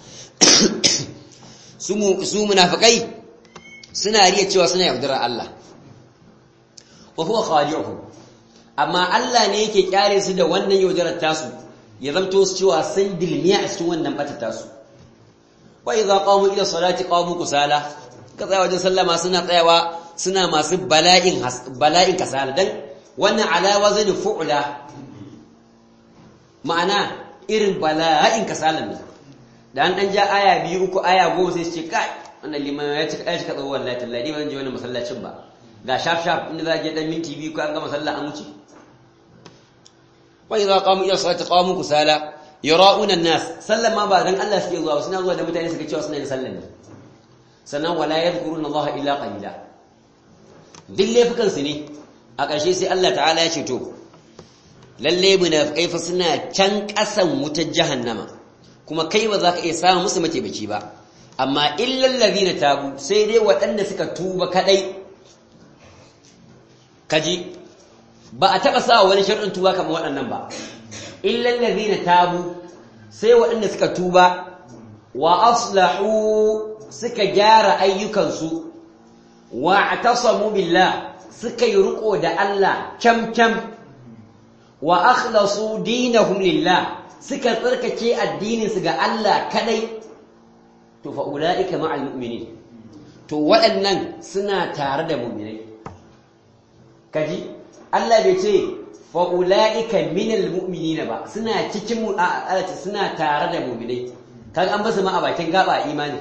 su su munafikai suna riya cewa suna yaudara Allah wa huwa khadi'uhum amma Allah ne yake kyare su da wannan yaudarar tasu ya zamto su cewa sun dilmiya a cikin wannan bata tasu wa idza qamu ila salati qamu kusala kaza wajen sallama suna tsayawa suna masu bala'in bala'in kasala dan wannan ala wazani fu'la ma'ana irin bala'in kasalan ne dan dan ja aya biyu uku aya goma sai su ce kai wannan liman ya ci kai ka tsawo wallahi tallahi ban je wannan masallacin ba ga shaf shaf inda za je dan minti biyu ko an ga masalla an wuce wa idza qamu ila salati qamu kusala yara'una an-nas sallama ba dan Allah suke zuwa suna zuwa da mutane suka cewa suna yin sallan ne sannan wala yadhkuruna Allah illa qalila duk laifukan su ne a ƙarshe sai Allah ta'ala ya ce to lalle munafikai fa suna can ƙasan wutar jahannama kuma kai ba za ka iya samu musu mataimaki ba amma illal ladina tabu sai dai waɗanda suka tuba kadai kaji ba a taɓa sa wani sharɗin tuba kamar waɗannan ba illal ladina tabu sai waɗanda suka tuba wa aslahu suka gyara ayyukansu wa atasamu billah suka yi riko da Allah kyam kyam wa akhlasu dinahum lillah suka tsarkake addinin su ga Allah kadai to fa ulaika ma'al mu'minin to waɗannan suna tare da mu'minai kaji Allah bai ce fa ulaika minal mu'minina ba suna cikin mu a suna tare da mu'minai kaga an basu ma a bakin gaba imani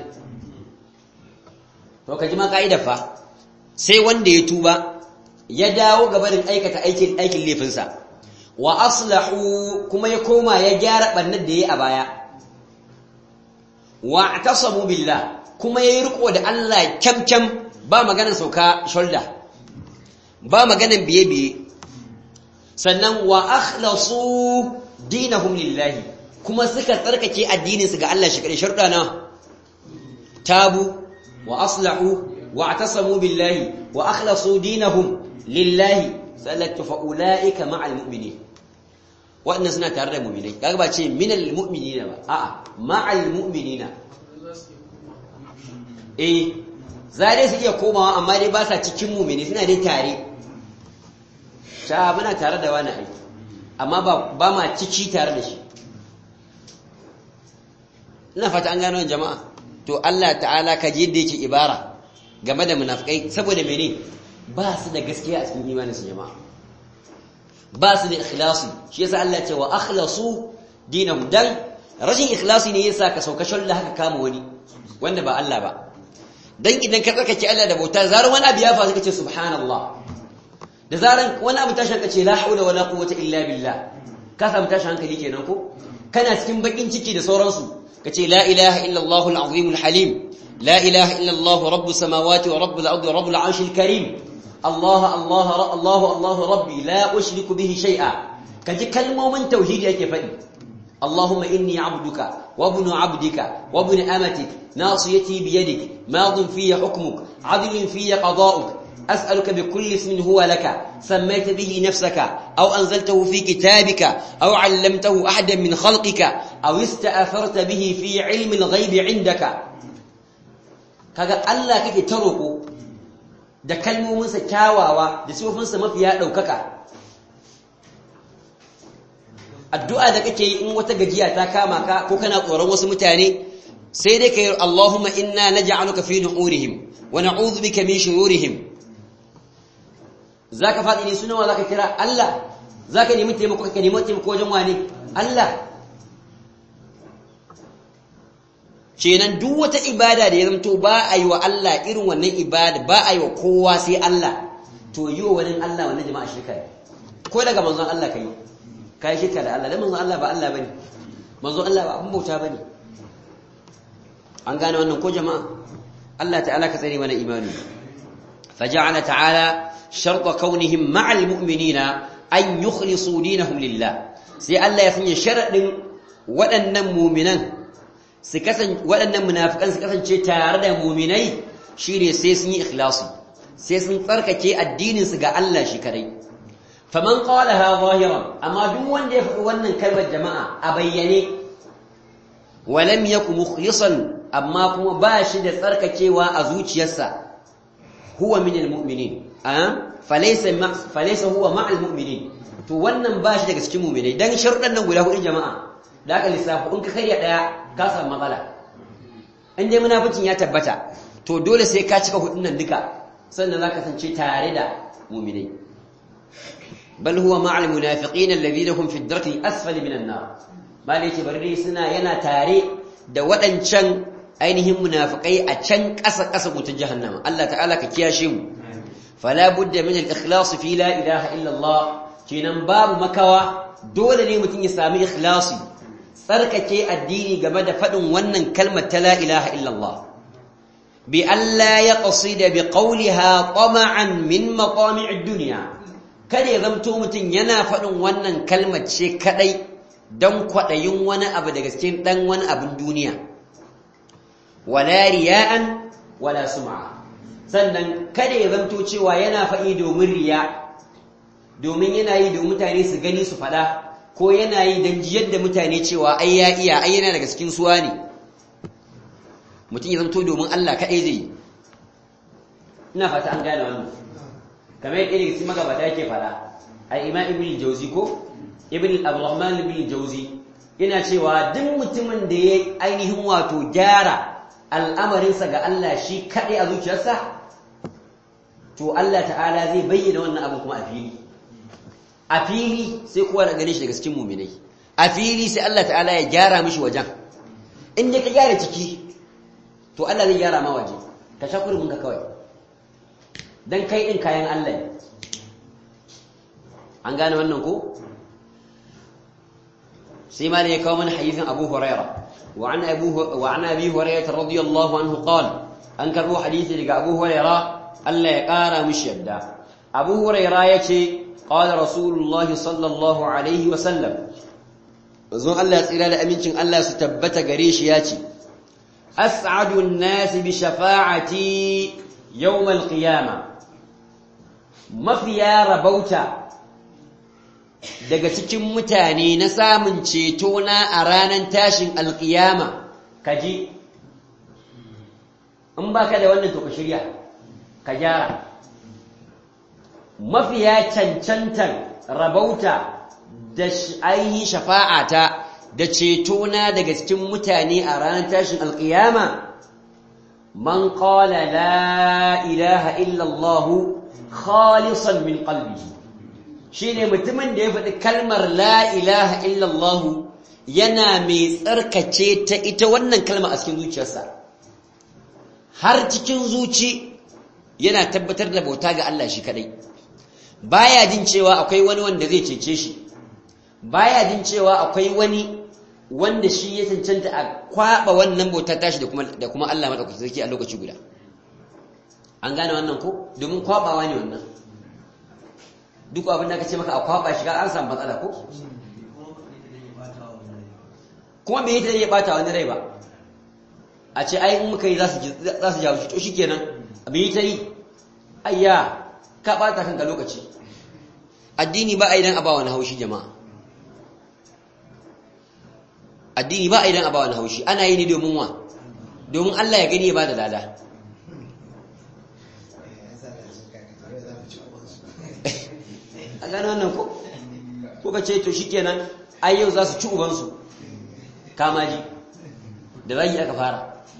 to kaji ma kaida fa sai wanda ya tuba ya dawo gabanin aikata aikin aikin laifinsa wa aslahu kuma ya koma ya gyara bannan da yayi a baya wa atasamu billah kuma yayi riko da Allah kyamkyam ba maganar sauka shoulder ba maganar biye biye sannan wa akhlasu dinahum lillahi kuma suka tsarkake addinin su ga Allah shi kadai sharuda na tabu wa aslahu wa atasamu billahi wa akhlasu dinahum lillahi sallatu fa ulaika ma'al mu'minin waɗannan suna tare da mu'minai kaga ba ce minal mu'minina ba a'a ma'al mu'minina eh za dai su iya komawa amma dai ba sa cikin mu'mini suna dai tare sha muna tare da wani aiki amma ba ba ma ciki tare da shi ina fata an gano jama'a to Allah ta'ala ka ji yadda yake ibara game da munafikai saboda mene ba su da gaskiya a cikin imanin su jama'a ba su da ikhlasi shi yasa Allah ya ce wa akhlasu dinahum dan rashin ikhlasi ne yasa ka sauka shalla haka kama wani wanda ba Allah ba dan idan ka tsarkake Allah da bauta zaran wani abu ya faru kace subhanallah da zaran wani abu tashin kace la haula wala quwwata illa billah ka samu tashin hankali kenan ko kana cikin bakin ciki da sauransu kace la ilaha illa Allahu al-azim al-halim la ilaha illa Allah rabbus samawati wa rabbul ardi wa rabbul arshil karim Allah Allah Allah Allah rabbi la ushriku bihi shay'a kaji kalmomin tauhidi yake fadi اللهم إني عبدك وابن عبدك وابن أمتك ناصيتي بيدك ماض في حكمك عدل في قضاؤك أسألك بكل اسم هو لك سميت به نفسك أو أنزلته في كتابك أو علمته أحدا من خلقك أو استأثرت به في علم الغيب عندك kaga Allah kake taroko da kalmominsa kyawawa da sifofinsa mafiya daukaka addu'a da kake yi in wata gajiya ta kama ka ko kana tsoron wasu mutane sai dai kai Allahumma inna naj'aluka fi nuhurihim wa na'udhu bika min shururihim zaka fadi ne sunan wa zaka kira Allah zaka nemi taimako ka nemi taimako wajen wani Allah kenan duk wata ibada da ya zanto ba a yi wa Allah irin wannan ibada ba a yi wa kowa sai Allah to yi wa wani Allah wannan jama'a shirka ko daga manzon Allah kai kai shirka da Allah dan manzon Allah ba Allah bane manzon Allah ba abun bauta bane an gane wannan ko jama'a Allah ta'ala ka tsare mana imani faja'ala ta'ala sharta kaunihim ma'al mu'minina an yukhlisu dinahum lillah sai Allah ya sanya sharadin waɗannan mu'minan su kasan waɗannan munafikan su kasance tare da mu'minai shine sai sun yi ikhlasi sai sun tsarkake addinin su ga Allah shi kadai faman qalaha zahiran amma duk wanda ya faɗi wannan kalmar jama'a a bayyane walam yakun mukhlisan amma kuma ba shi da tsarkakewa a zuciyarsa huwa minal mu'minin ah falaysa falaysa huwa ma'al mu'minin to wannan ba shi daga cikin mu'minai dan sharuɗan nan guda hudu jama'a da aka lissafa in ka karya daya ka samu matsala in dai munafincin ya tabbata to dole sai ka cika hudun nan duka sannan zaka kasance tare da mu'minai bal huwa ma'al munafiqin alladhina hum fi ad-darki asfali minan nar malai ce bari suna yana tare da waɗancan ainihin munafikai a can ƙasa ƙasa mutun jahannama Allah ta'ala ka kiyashe mu fala budda min al-ikhlas fi la ilaha illa Allah kinan babu makawa dole ne mutun ya sami ikhlasi tsarkake addini game da fadin wannan kalmar ta la ilaha illa Allah bi alla yaqsida bi qawliha tama'an min maqami' ad-dunya kada ya zamto mutun yana fadin wannan kalmar ce kadai dan kwadayin wani abu daga cikin dan wani abin duniya wala riya'an wala sum'a sannan kada ya zanto cewa yana faɗi domin riya domin yana yi domin mutane su gani su faɗa ko yana yi don jiyar da mutane cewa ai ya iya ai yana daga cikin suwa ne mutum ya zanto domin Allah kaɗai zai yi ina fata an gane wannan kamar yadda daga cikin magabata yake faɗa ai imam ibn jauzi ko ibn abdurrahman ibn jauzi yana cewa duk mutumin da ya ainihin wato gyara al'amarinsa ga Allah shi kaɗai a zuciyarsa to Allah ta'ala zai bayyana wannan abu kuma a fili a fili sai kowa da gane shi daga cikin muminai a fili sai Allah ta'ala ya gyara mishi wajen in dai ka gyara ciki to Allah zai gyara ma waje ka sha kurbin ka kawai dan kai din kayan Allah ne an gane wannan ko sai ma ne ya kawo mana hadisin Abu Hurairah وعن أبوه وعن أبي هريرة رضي الله عنه قال أنكر حديث لك أبو هريرة ألا يقارى مشيدا أبو هريرة يتي قال رسول الله صلى الله عليه وسلم زون الله سئل أمينشن الله ستبت قريش ياتي أسعد الناس بشفاعتي يوم القيامة ما فيا ربوتا daga cikin mutane na samun ceto na a ranar tashin alkiyama kaji in baka da wannan to ka shirya ka gyara mafiya cancantan rabauta da ainihin shafa'ata da cetona daga cikin mutane a ranar tashin alƙiyama man qala la ilaha illa Allah khalisan min qalbihi shine mutumin da ya faɗi kalmar la ilaha illa Allah yana mai tsarkace ta ita wannan kalma a cikin zuciyarsa har cikin zuci yana tabbatar da bauta ga Allah shi kadai baya jin cewa akwai wani wanda zai cece shi baya jin cewa akwai wani wanda shi ya cancanta a kwaba wannan bauta tashi da kuma da kuma Allah madaukakin sarki a lokaci guda an gane wannan ko domin kwabawa ne wannan duk abin da aka ce maka a kwaba shi ga an samu matsala ko kuma me yake ya bata wani rai ba a ce ai in muka yi za su za su jawo shi to shikenan me yake yi ayya ka bata kanka lokaci addini ba a idan a ba wani haushi jama'a addini ba a idan a ba wani haushi ana yi ne domin wa domin Allah ya gani ya bada lada a gano wannan ko ko ka ce to shikenan ai yau za su ci ubansu kamaji da zagi aka fara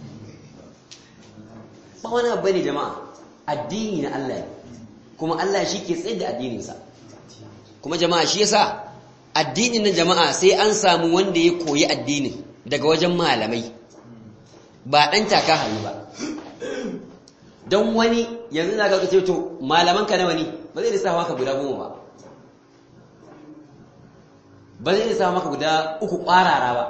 ba wani abu ne jama'a addini na Allah kuma Allah shi ke tsaye da addininsa kuma jama'a shi yasa addinin na jama'a sai an samu wanda ya koyi addinin daga wajen malamai ba dan taka hayi ba don wani yanzu na ga kace to malaman ka nawa ne ba zai lissafa maka guda goma ba ba zai lissafa maka guda uku kwarara ba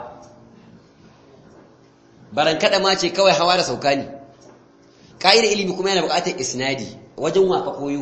baran kada ma ce kawai hawa da sauka ne kaidar ilimi kuma yana buƙatar isnadi wajen waka koyo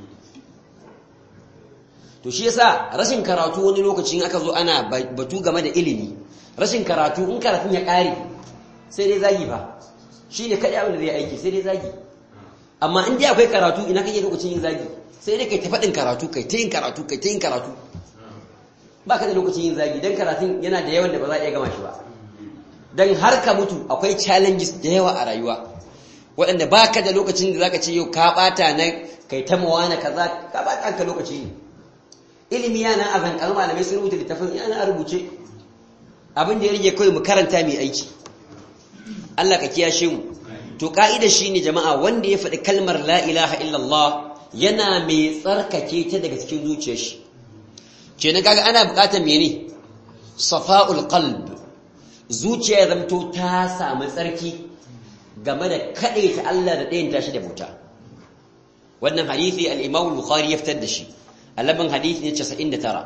to shi yasa rashin karatu wani lokacin aka zo ana batu game da ilimi rashin karatu in karatun ya kare sai dai zagi fa shine kadai abin da zai aiki sai dai zagi amma in dai akwai karatu ina kake lokacin yin zagi sai dai kai ta fadin karatu kai ta yin karatu kai ta yin karatu baka da lokacin yin zagi dan karatun yana da yawan da ba za a iya gama shi ba dan har ka mutu akwai challenges da yawa a rayuwa waɗanda baka da lokacin da zaka ce yau ka bata na kai ta mawana kaza ka bata ka lokaci ne ilimi yana a zankan malamai sun rubuta littafin yana a rubuce abin da ya rage kawai mu karanta mai aiki Allah ka kiyashe mu to ka'ida shine jama'a wanda ya faɗi kalmar la ilaha illallah yana mai tsarkake ta daga cikin zuciyar shi kenan kaga ana buƙatar mene safa'ul qalb zuciya zamto ta samu tsarki game da kadaita Allah da ɗayan tashi da bauta wannan hadisi al-Imam al-Bukhari ya fitar da shi alaban hadisi ne casa'in da tara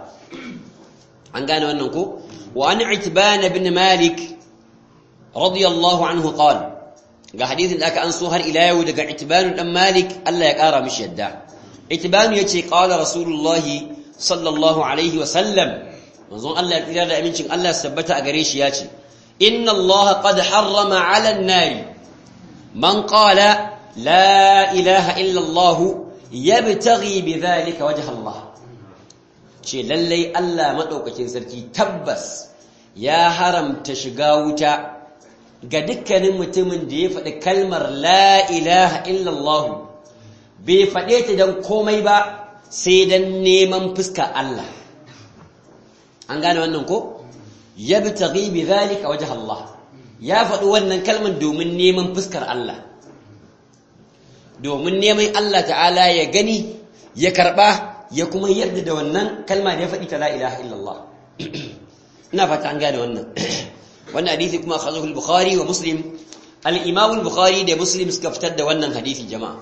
an gane wannan ko wa an Itban ibn Malik radiyallahu anhu qala ga hadisin da aka anso har ila yau daga Itban dan Malik Allah ya kara mishi yadda Itban yace qala rasulullahi sallallahu alaihi wa sallam manzon Allah ya tsira da amincin Allah sabbata a gare shi yace inna Allah qad harrama 'ala an-nar man qala la ilaha illa Allah yabtaghi bidhalika wajha Allah ce lallai Allah madaukakin sarki tabbas ya haramta shiga wuta ga dukkanin mutumin da ya faɗi kalmar la ilaha illa Allah bai faɗe ta dan komai ba sai dan neman fuska Allah an gane wannan ko yabtaghi bidhalika wajha Allah ya faɗi wannan kalmar domin neman fuskar Allah domin neman Allah ta'ala ya gani ya karba ya kuma yarda da wannan kalma da ya faɗi ta la ilaha illallah ina fata an gane wannan wannan hadisi kuma akhrajahu al-Bukhari wa Muslim al-Imam al-Bukhari da Muslim suka fitar da wannan hadisi jama'a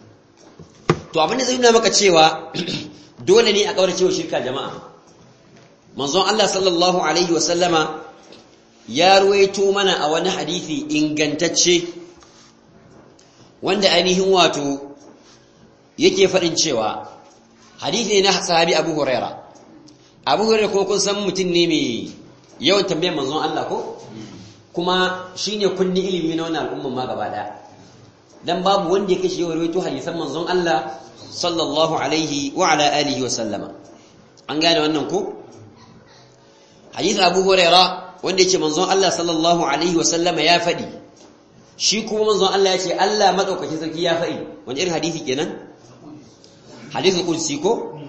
to abin da zai nuna maka cewa dole ne a kaurace wa shirka jama'a manzon Allah sallallahu alaihi wa sallama ya ruwaito mana a wani hadisi ingantacce wanda ainihin wato yake faɗin cewa hadisi ne na sahabi Abu Huraira Abu Huraira ko kun san mutum ne mai yawan tambayar manzon Allah ko kuma shine kunni ilimi na wannan al'umma ma gaba daya dan babu wanda yake shi yawan ruwaito hadisan manzon Allah sallallahu alaihi wa ala alihi wa sallama an gane wannan ko hadisin Abu Huraira wanda yake manzon Allah sallallahu alaihi wa sallama ya faɗi shi kuma manzon Allah ya ce Allah madaukakin sarki ya faɗi wani irin hadisi kenan hadithul qudsi ko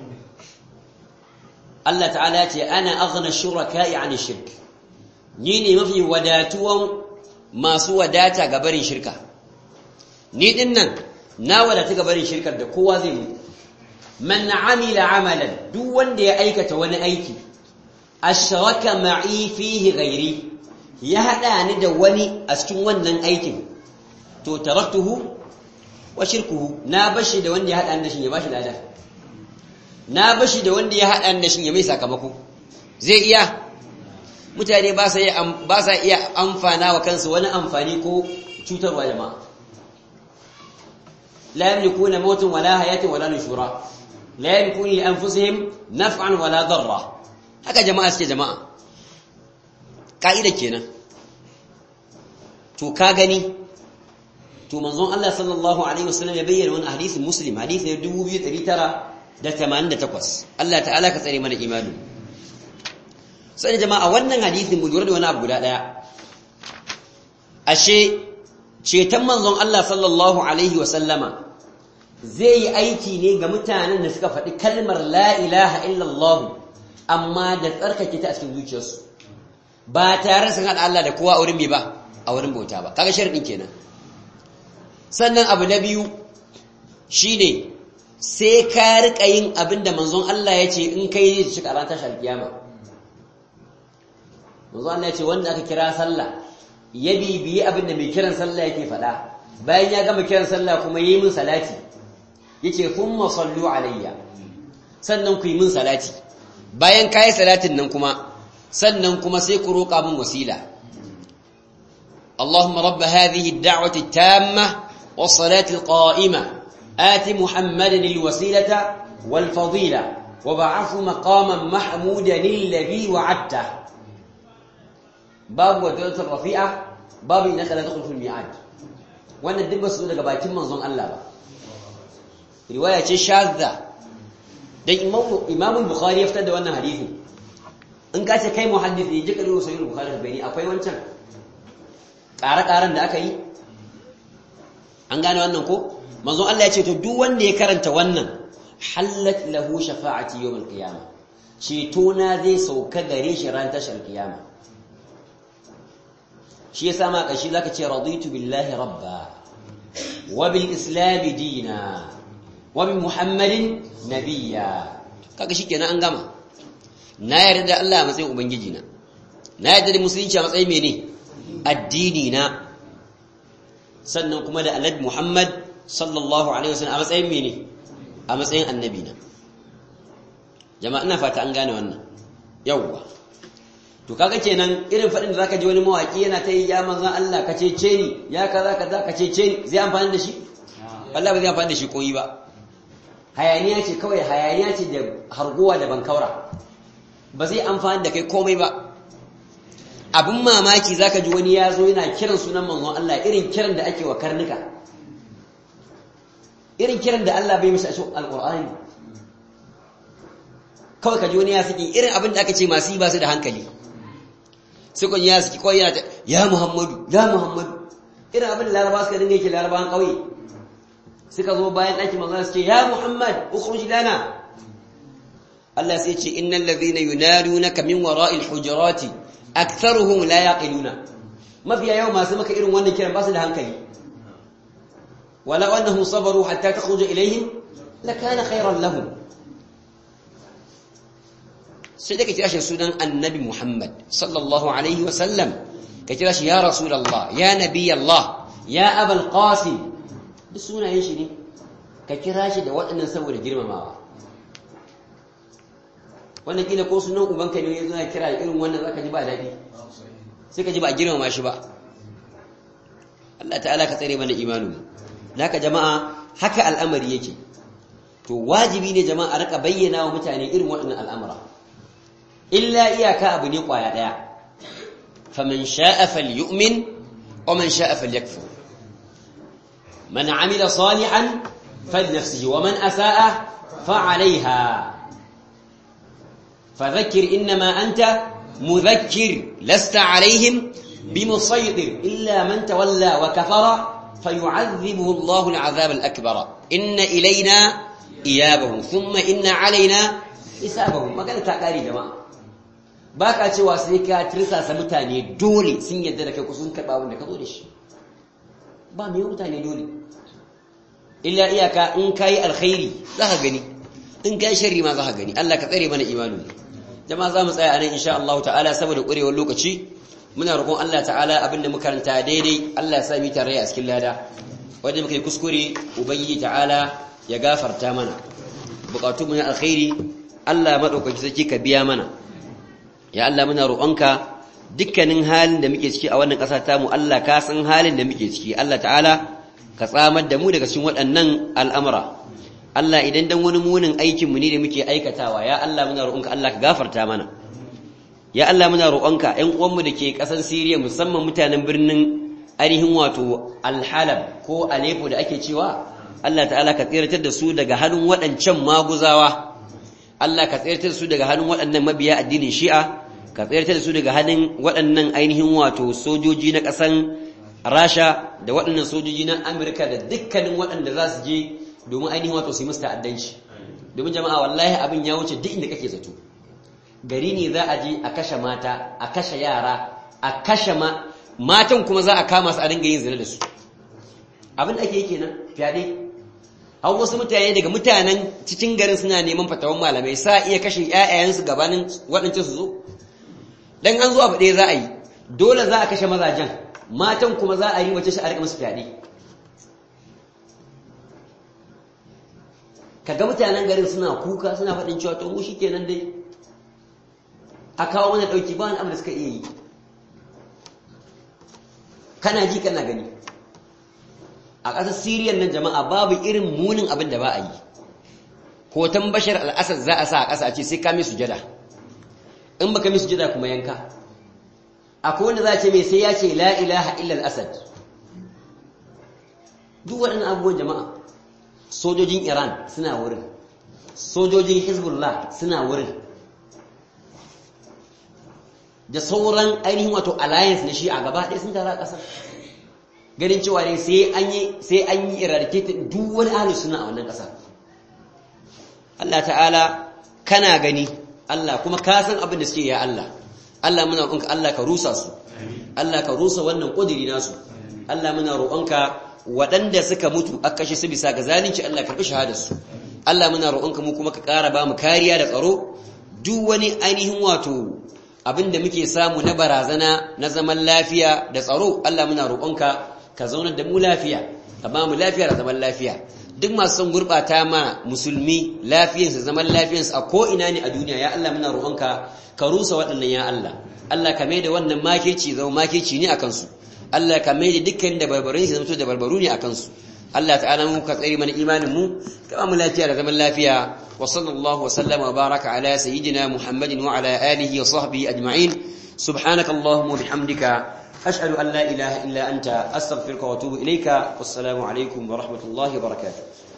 Allah ta'ala ce ana aghna shuraka'i 'ani shirk ni ne mafi wadatuwan masu wadata ga barin shirka ni din nan na wadata ga barin shirkar da kowa zai yi man amila amalan duk wanda ya aikata wani aiki ashraka ma'i fihi ghairi ya hada ni da wani a cikin wannan aikin to taraktuhu wa shirkuhu na bashi da wanda ya hada ni da shi ya bashi lada na bashi da wanda ya hada ni da shi ya mai sakamako zai iya mutane ba sa iya ba sa iya amfana wa kansu wani amfani ko cutarwa jama'a la yamlikuna mautan wala hayatin wala nushura la yamlikuna li anfusihim naf'an wala darra haka jama'a suke jama'a ka'ida kenan to ka gani to manzon Allah sallallahu alaihi wasallam ya bayyana wannan hadisin muslim hadisi dubu biyu da ɗari tara da tamanin da takwas Allah ta'ala ka tsare mana imani sai jama'a wannan hadisin mu lura da wani abu guda daya ashe ceton manzon Allah sallallahu alaihi wasallama zai yi aiki ne ga mutanen da suka faɗi kalmar la ilaha illallah amma da tsarkake ta a cikin zuciyarsu ba tare sun haɗa Allah da kowa a wurin mai ba a wurin bauta ba kaga sharadin kenan sannan abu na biyu shine sai ka rika yin abin da manzon Allah ya ce in kai zai cika ran tashar kiyama manzon Allah ya ce wanda aka kira sallah ya bibiyi abin da mai kiran sallah yake faɗa bayan ya gama kiran sallah kuma yi min salati yace thumma sallu alayya sannan ku yi min salati bayan kai salatin nan kuma sannan kuma sai ku roƙa min wasila Allahumma rabb hadhihi ad-da'wati at-tamma was-salati al-qa'ima ati Muhammadan al-wasilata wal-fadila wab'athu maqaman mahmudan alladhi wa'adta babu wadatu rafi'a babu innaka la tadkhulu fil mi'ad wannan duk basu daga bakin manzon Allah ba riwaya ce shadda dan Imam Bukhari ya fitar da wannan hadisi in ka ce kai muhaddisi ne jika ruwa sahih Bukhari bayani akwai wancan ƙara-ƙaran da aka yi an gane wannan ko manzon Allah ya ce to duk wanda ya karanta wannan hallat lahu shafa'ati yawm al-qiyamah ceto na zai sauka gare shi ran tashar kiyama shi yasa ma kashi zaka ce raditu billahi rabba wa bil islam dina wa bi muhammadin nabiyya kaga shikenan an gama na yarda da Allah a matsayin ubangiji na na yarda da musulunci a matsayin mene addini na sannan kuma da annabi Muhammad sallallahu alaihi wasallam a matsayin mene a matsayin annabi na jama'a ina fata an gane wannan yawwa to kaga kenan irin fadin da zaka ji wani mawaki yana ta yi ya manzon Allah ka cece ni ya kaza kaza ka cece ni zai amfani da shi Allah ba zai amfani da shi koyi ba hayaniya ce kawai hayaniya ce da harguwa da bankaura ba zai amfani da kai komai ba abin mamaki zaka ji wani ya zo yana kiran sunan manzon Allah irin kiran da ake wa karnuka irin kiran da Allah bai mishi a cikin alqur'ani kawai ka ji wani ya saki irin abin da aka ce masu yi ba su da hankali sai kun ya saki kawai yana ya Muhammadu ya Muhammadu irin abin da Laraba suka dinga yake Larabawan kauye suka zo bayan ɗaki manzon su ce ya Muhammad ukhruj lana Allah sai ce innal ladhina yunadunaka min wara'il hujurati aktharuhum la yaqiluna mafiya yau masu maka irin wannan kiran ba su da hankali wala annahum sabaru hatta takhruja ilayhim lakana khayran lahum sai da kira shi sunan annabi Muhammad sallallahu alaihi wa sallam ka kira shi ya rasulullah ya nabi Allah ya abul qasim duk sunayen shi ne ka kira shi da waɗannan saboda girmamawa wannan kila ko sunan ubanka ne yazo ya kira irin wannan zaka ji ba dadi sai ka ji ba girmama shi ba Allah ta'ala ka tsare mana imanu naka jama'a haka al'amari yake to wajibi ne jama'a rika bayyana wa mutane irin waɗannan al'amura illa iyaka abu ne kwaya daya faman sha'a falyu'min wa man sha'a falyakfur man 'amila salihan falinafsihi wa man asa'a fa'alayha فذكر إنما أنت مذكر لست عليهم بمسيطر إلا من تولى وكفر فيعذبه الله العذاب الأكبر إن إلينا iyabahum thumma inna alaina hisabahum magana ta kare jama'a baka cewa sai ka tirsasa mutane dole sun yadda da kai ku sun karba wanda ka zo da shi ba mai mutane dole illa iyaka in kai alkhairi zaka gani in kai sharri ma zaka gani Allah ka tsare mana imanin jama'a za mu tsaya anan insha Allah ta'ala saboda kurewar lokaci muna roƙon Allah ta'ala abinda muka karanta daidai Allah ya sa mu tare a cikin lada wanda muka yi kuskure ubayyi ta'ala ya gafarta mana bukatu mu na alkhairi Allah madaukaki saki ka biya mana ya Allah muna roƙonka dukkanin halin da muke ciki a wannan ƙasa ta mu Allah ka san halin da muke ciki Allah ta'ala ka tsamar da mu daga cikin waɗannan al'amura Allah idan dan wani munin aikin mu ne da muke aikatawa ya Allah muna roƙonka Allah ka gafarta mana ya Allah muna roƙonka ƴan uwanmu da ke ƙasar Siriya musamman mutanen birnin ainihin wato Al-Halab ko Aleppo da ake cewa Allah ta'ala ka tsiratar da su daga hannun waɗancan maguzawa Allah ka tsiratar da su daga hannun waɗannan mabiya addinin Shi'a ka tsiratar da su daga hannun waɗannan ainihin wato sojoji na ƙasan Rasha da waɗannan sojoji na Amerika da dukkanin waɗanda za su je domin ainihin wato su yi musu ta'addanci domin jama'a wallahi abin ya wuce duk inda kake zato gari ne za a je a kashe mata a kashe yara a kashe ma matan kuma za a kama su a dinga yin zina da su abin da ake yi kenan fyaɗe har wasu mutane daga mutanen cikin garin suna neman fatawan malamai sa iya kashe ƴaƴayensu gabanin waɗancan su zo dan an zo abu ɗaya za a yi dole za a kashe mazajen matan kuma za a yi wace shi a riƙa musu fyaɗe kaga mutanen garin suna kuka suna faɗin cewa to mu shikenan dai a kawo mana ɗauki ba wani abu da suka iya yi kana ji kana gani a ƙasar Siriyan nan jama'a babu irin munin abin da ba a yi hoton Bashar al-Assad za a sa a ƙasa a ce sai ka mai sujada in baka mai sujada kuma yanka akwai wanda za a ce mai sai ya ce la ilaha illa al-Assad duk waɗannan abubuwan jama'a sojojin Iran suna wurin sojojin Hezbollah suna wurin da sauran ainihin wato alliance na shi a gaba ɗaya sun tara ƙasar ganin cewa ne sai an yi sai an yi eradicated duk wani ahlus sunna a wannan ƙasa Allah ta'ala kana gani Allah kuma ka san abin da suke ya Allah Allah muna roƙonka Allah ka rusa su Allah ka rusa wannan kudiri nasu Allah muna roƙonka waɗanda suka mutu aka kashe su bisa ga zalunci Allah karɓi shahadar su Allah muna roƙonka mu kuma ka ƙara ba mu kariya da tsaro duk wani ainihin wato abinda muke samu na barazana na zaman lafiya da tsaro Allah muna roƙonka ka zaunar da mu lafiya ka ba mu lafiya da zaman lafiya duk masu son gurbata ma musulmi lafiyarsu zaman lafiyarsu a ko ina ne a duniya ya Allah muna roƙonka ka rusa waɗannan ya Allah Allah ka mai da wannan makirci zama makirci ne akan su Allah ka mai da dukkan da barbarun su zama da barbaru ne akan su Allah ta'ala mu ka tsare mana imanin mu ka ba mu lafiya da zaman lafiya wa sallallahu wa sallama wa baraka ala sayyidina Muhammadin wa ala alihi wa sahbihi ajma'in subhanaka allahumma wa bihamdika ashhadu an la ilaha illa anta astaghfiruka wa atubu ilayka wassalamu alaikum wa rahmatullahi wa barakatuh